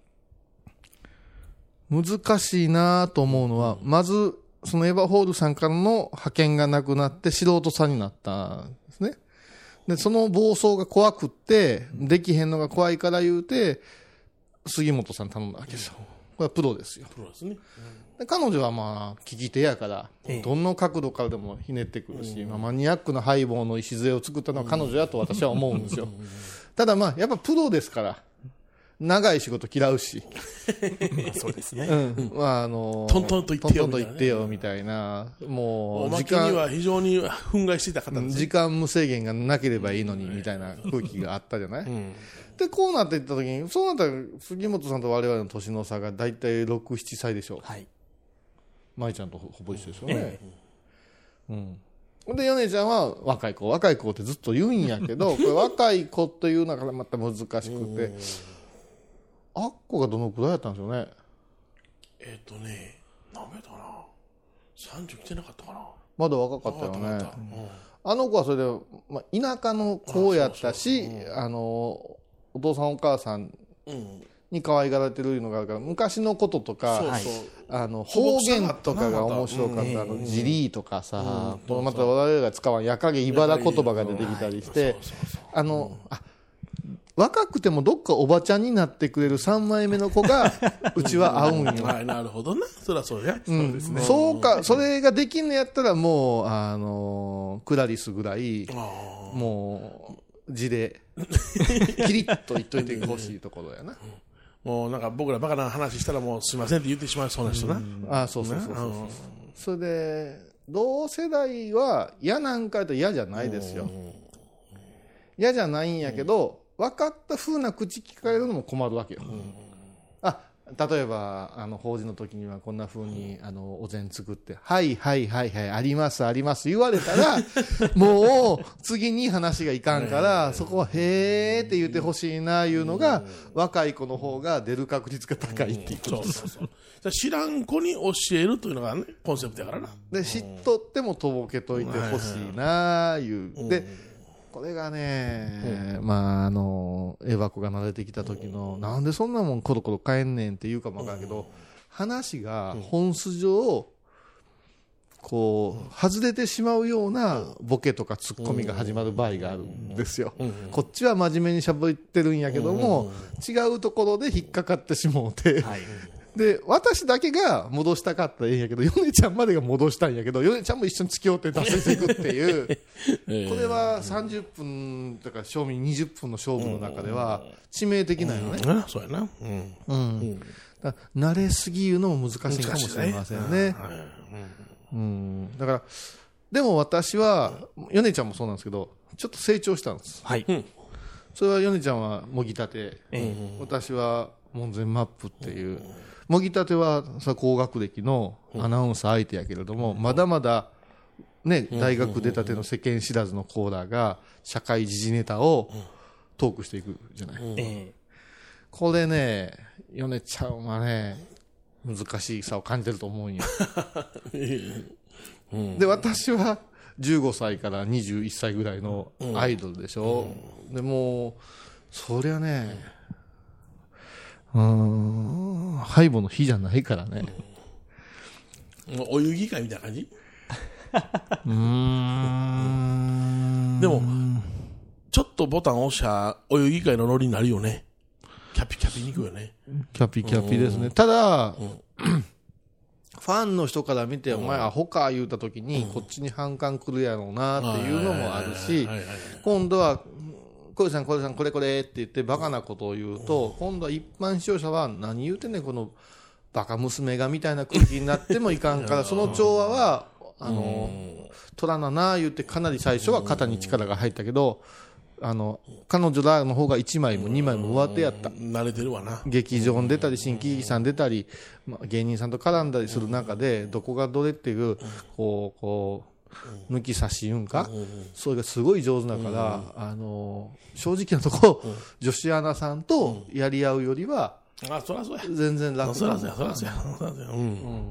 難しいなと思うのは、まずそのエヴァホールさんからの派遣がなくなって素人さんになったんですね。でその暴走が怖くってできへんのが怖いから言うて杉本さん頼んだわけですよ。これはプロですよ。 プロですね。 で彼女はまあ聞き手やから、どんな角度からでもひねってくるし、まあ、マニアックなハイボーの礎を作ったのは彼女やと私は思うんですよ。ただまあやっぱプロですから長い仕事嫌うしそうですね、 うん、まああのトントンと言ってよトントンと言ってよみたいな、もう時間には非常に憤慨していた方です、ね、 時間無制限がなければいいのにみたいな空気があったじゃない、うん、でこうなっていった時に、そうなったら杉本さんと我々の年の差が大体ろく、ななさいでしょ。はい。舞ちゃんとほぼ一緒ですよね、ええ、うん。で米ちゃんは若い子若い子ってずっと言うんやけどこれ若い子というのがまた難しくてあっこがどのくらいやったんですよね。 えっ、ー、とね何やったかな、さんじゅう来てなかったかな。 まだ若かったよね、うん、あの子はそれで、まあ、田舎の子やったし、あのお父さんお母さんに可愛がられてるのがあるから、昔のこととか、そうそう、あの方言とかが面白かった、うん、あのジリーとかさ、うん、また我々が使わんやかげ茨言葉が出てきたりして、あの、うん、あ若くてもどっかおばちゃんになってくれるさんまいめの子がうちは合うんよ。 はい、なるほどな。そりゃそうや。 うん、そうですね。そうか、それができんのやったらもうあのクラリスぐらいもう字でキリッと言っといてほしいところやな。 もうなんか僕らバカな話したらもうすいませんって言ってしまいそうな人な。うん、 ああそうそうそうそうそう、ね、それで同世代は嫌なんかと嫌じゃないですよ。嫌じゃないんやけど、分かった風な口聞かれるのも困るわけよ。うん、あ例えばあの法事の時にはこんな風にあのお膳作ってはいはいはいはいありますあります言われたらもう次に話がいかんからそこはへーって言ってほしいないうのが若い子の方が出る確率が高いっていうことです。そうそうそう、知らん子に教えるというのが、ね、コンセプトやからな。 で知っとってもとぼけといてほしいないうでこれがね、うん、まああのエバコが慣れてきた時の、うん、なんでそんなもんコロコロ変えんねんって言うかもわからんけど、うん、話が本筋上こう外れてしまうようなボケとかツッコミが始まる場合があるんですよ、うん、こっちは真面目にしゃべってるんやけども、うん、違うところで引っかかってしもうて、はい、で私だけが戻したかったらええんやけど米ちゃんまでが戻したんやけど米ちゃんも一緒に付き合って出せていくっていうこれはさんじゅっぷんとか賞味にじゅっぷんの勝負の中では致命的なよね、 うんうん、そうやな、うんうん、 だ慣れすぎるのも難しいかもしれませんね、うん、だからでも私は米ちゃんもそうなんですけどちょっと成長したんです、はい、それは米ちゃんはもぎたて、うん、私は門前マップっていう、うんもぎたてはさ高学歴のアナウンサー相手やけれども、うん、まだまだ、ね、大学出たての世間知らずのコーラが社会時事ネタをトークしていくじゃない、うん、これね米ちゃんはね難しさを感じてると思うんや。うん、で、私はじゅうごさいからにじゅういっさいぐらいのアイドルでしょ。うん、でも、そりゃね、うーん、ハイボの日じゃないからね。 もうお遊戯会みたいな感じうーん。 でも、ちょっとボタン押しゃお遊戯会のノリになるよね。キャピキャピに行くよね。 キャピキャピですね。ただ、うん、ファンの人から見て、お前アホか言うた時に、こっちに反感来るやろうなっていうのもあるし、今度は、小出さん、小出さん、これこれって言ってバカなことを言うと、今度は一般視聴者は何言うてんねん、このバカ娘がみたいな空気になってもいかんから、その調和は、あの、取らなな言ってかなり最初は肩に力が入ったけど、あの、彼女らの方がいちまいもにまいも上手やった。 慣れてるわな。 劇場に出たり、新喜劇さん出たり、まあ、芸人さんと絡んだりする中で、どこがどれっていう、こう、こう、抜き差し言うんか、それがすごい上手だから、あの、正直なところ、女子アナさんとやり合うよりは、 あ、そらそうや。 全然楽だ。 そらそうや、そらそうや。うん。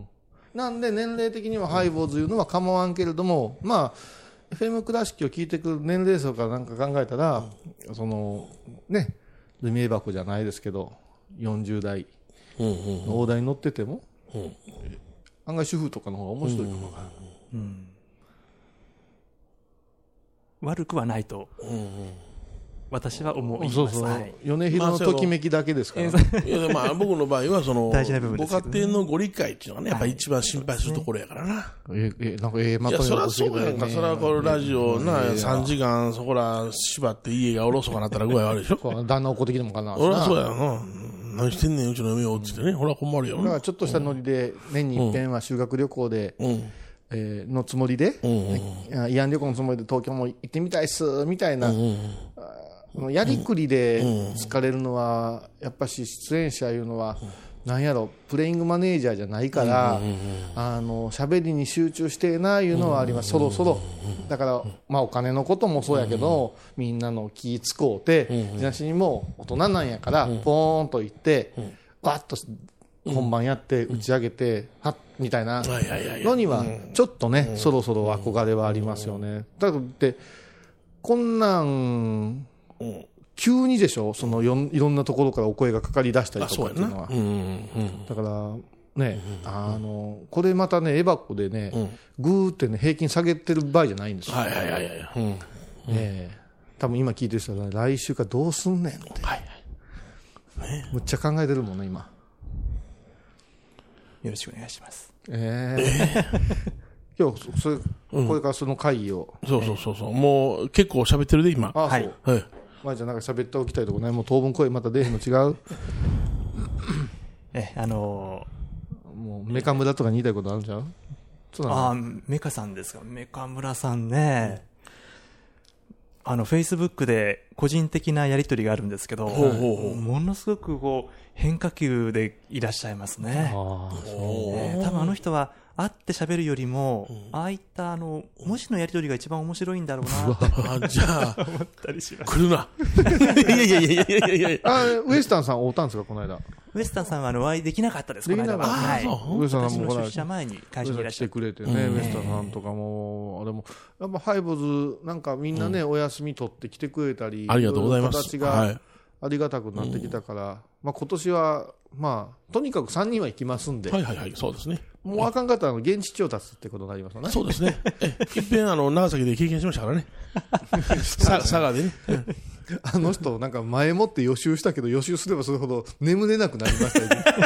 なんで、年齢的にはハイボーズいうのは構わんけれども、まあ、エフエム 倉敷を聞いてくる年齢層からなんか考えたら、うん、その、ね、ルミエ箱じゃないですけど、よんじゅう代の大台に乗ってても、うんうん、案外主婦とかの方が面白いかもわからない。うんうん、 悪くはないと。うんうん私は思います。 そうそう。はい、米広のときめきだけですから。 いやまあ僕の場合はその、大事な部分ですね、ご家庭のご理解っていうのがね、やっぱり一番心配するところやからな。 え、え、なんかええまとめいや、そりゃそうやんか。そりゃこれラジオな、さんじかんそこら縛って家がおろそかなったら具合悪いでしょ。 旦那怒ってきてもかな。 俺はそうやな。何してんねん、うちの嫁をって言ってね。ほら困るよ。 だからちょっとしたノリで、年に一遍は修学旅行で、うんえー、のつもりで、うんうん、慰安旅行のつもりで東京も行ってみたいっす、みたいな。うんうんやりくりで疲れるのは、やっぱし出演者いうのは、なんやろ、プレイングマネージャーじゃないから、あの、喋りに集中してえな、いうのはあります。そろそろ。だから、まあお金のこともそうやけど、みんなの気使うて、じなしにも大人なんやから、ポーンと言って、バッと本番やって打ち上げて、はっ、みたいなのには、ちょっとね、そろそろ憧れはありますよね。だって、こんなん、うん、急にでしょそのよんいろんなところからお声がかかり出したりとかっていうのは、うんうんうん、だからね、うんうん、あのこれまたねエバコでね、うん、グーってね平均下げてる場合じゃないんですよ。 はいはいはいはい、うんね、多分今聞いてる人は、ね、来週からどうすんねんって、はいはいね、むっちゃ考えてるもんね今。 よろしくお願いします。 えーえー今日それ、うん、これからその会議を、 そうそうそうそう、もう結構喋ってるで今。 ああ、そう。はい。まあじゃあなんか喋っておきたいとこない。もう当分声また出へんの違う。 えあのー、もうメカ村とかに言いたいことあるんちゃう？ ああメカさんですか。メカ村さんね。あのフェイスブックで個人的なやり取りがあるんですけど、ほうほうほうものすごくこう変化球でいらっしゃいますね。ああ、そう。えー、多分あの人は。会って喋るよりも、うん、ああいったあの文字のやり取りが一番面白いんだろうなってじゃあ思ったりします。 来るな。いやいやいやいやいやいやいや。 あウエスタンさん会ったんですかこの間。 ウエスタンさんはあのお会いできなかったです。この間は。 はい。ウエスタンさんも私の出社前に会社にいらっしゃってくれてね、ウエスタンさんとかもでもやっぱハイボーズなんかみんなね、うん、お休み取って来てくれたり、 ありがとうございます。 形がありがたくなってきたから、はい、まあ今年はまあとにかくさんにんは行きますんで。 はいはいはいそうですね。 もうあかんかったら現地調達ってことになりますよね。 そうですね。え、いっぺんあの長崎で経験しましたからね。佐賀でね。 あの人なんか前もって予習したけど予習すればするほど眠れなくなりましたよね。だ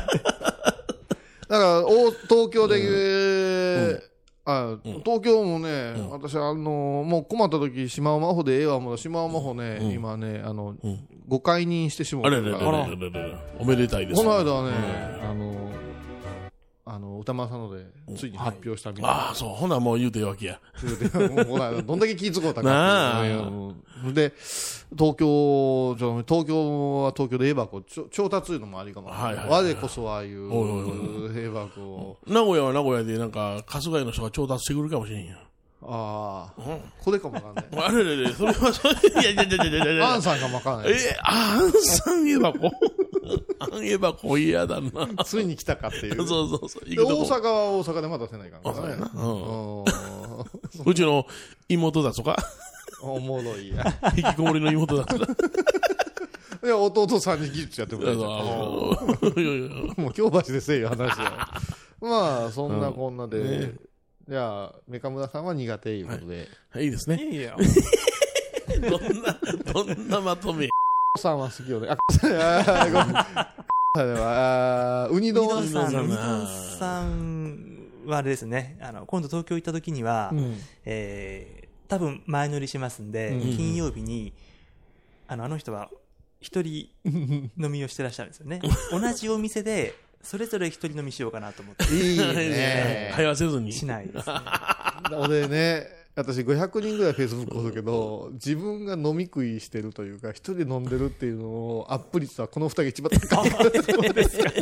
から大東京で、うんうんあうん、東京もね、うん、私あのもう困った時島尾真帆でええわもう島尾真帆ね、うん、今ねあの、うん、ご解任してしまうから。あれれれれれれれおめでたいですね。この間はね、うん、あのあの歌丸さんのでついに発表したみたいな、 うんはい、ああそうほなもう言うてるわけやもうほらどんだけ気ぃつこうたかっていう、ね、で東京東京は東京でエバコ調達いうのもありかも、はいはいはい、我こそはああいうエバコを名古屋は名古屋でなんか春日井の人が調達してくるかもしれんよ。 ああ、うん、これかもわかんない。 あれれれ、それはそれ、いやいやいやいやいやアンさんかもわかんない。 え、アンさんエバコあんえばこ嫌だな。 ついに来たかっていう。 そうそうそう。 で大阪は大阪でまだせないからね。 そうやな。うん。うちの妹だとか。 おもろいや。 引きこもりの妹だとか。 いや、弟さんに技術やってくれる。もう京橋でせえよ話は。まあ、そんなこんなで。うんね、じゃあ、メカムラさんは苦手いうことで。 はい、はい、いいですね。 いいよ。 どんな、どんなまとめ。 さんは好きよね。あ、あ、ごめん。あ、ウニ丼さん。ウニ丼さんはあれですね、あの、今度東京行った時には、うん、えー、多分前乗りしますんで、うん、金曜日に、あの、あの人は、一人飲みをしてらっしゃるんですよね。同じお店で、それぞれ一人飲みしようかなと思って。 いいね。 会話せずに。 しないですね。 俺ね、私ごひゃくにんぐらいフェイスブックおるけど、自分が飲み食いしてるというか、一人で飲んでるっていうのをアップ率はこの二人が一番高い。そうですか。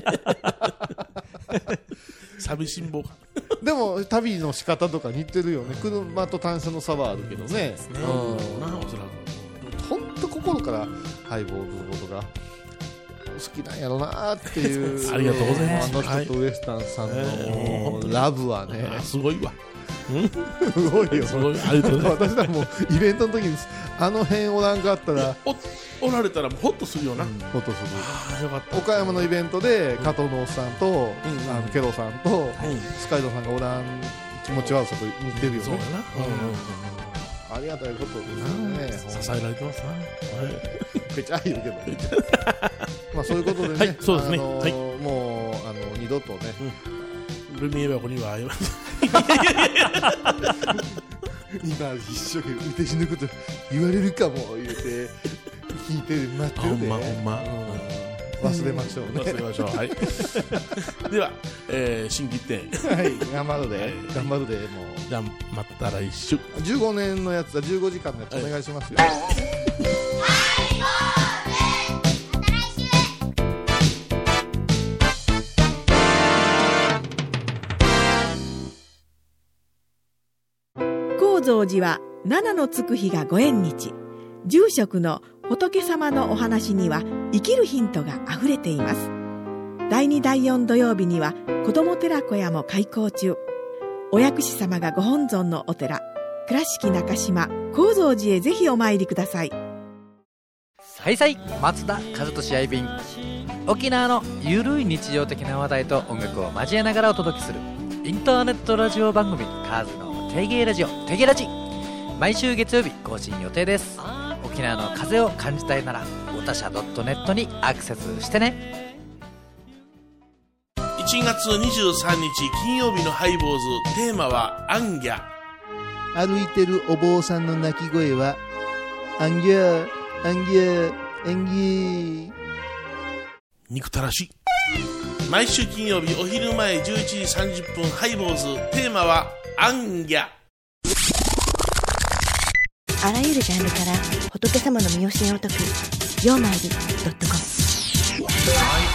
寂しんぼ。 でも、旅の仕方とか似てるよね。車と単車の差はあるけどね。そうですね。うん。ほんと心からハイボールのことが好きなんやろなっていう。 ありがとうございます。 あの人とウエスタンさんのラブはね。 すごいわ。 すごいよ。 すごい。ありがとうございます。 私らもイベントの時にあの辺おらんかったらおられたらホッとするよな。 ホッとする。 ああよかった。 岡山のイベントで加藤のおっさんとあのケロさんとスカイドさんがおらん気持ち悪さと似てるよね。 そうやな。 ありがたいことですね。支えられてますな。 めっちゃ言うけど。まあそういうことでね。 はい、そうですね。 もうあの二度とね。 ルミエ箱には会えません。 今一生懸命私のこと言われるかも言うて聞いて待ってるで。 ほんまほんま。 忘れましょうね。 忘れましょう。はい。では、えー、新規店。 はい、頑張るで。頑張るで、もう。 じゃあ、また来週。 じゅうごねんのやつだ、じゅうごじかんのやつお願いしますよ。 高蔵寺は七のつく日がご縁日。住職の仏様のお話には生きるヒントがあふれています。だいにだいよん土曜日には子ども寺小屋も開校中。お薬師様がご本尊のお寺、倉敷中島・高蔵寺へぜひお参りください。 さいさい、松田和俊愛便。沖縄のゆるい日常的な話題と音楽を交えながらお届けするインターネットラジオ番組カーズの定芸ラジオ定芸ラジ。毎週月曜日更新予定です。沖縄の風を感じたいならおたしゃ .net にアクセスしてね。 いちがつにじゅうさんにち金曜日のハイボーズ、テーマはアンギャ。 歩いてるお坊さんの鳴き声はアンギャアンギャアンギー。 憎たらしい。毎週金曜日お昼前じゅういちじさんじゅっぷんハイボーズ、テーマはアンギャ。 あらゆるジャンルから仏様の身教えを解くようまいり .com。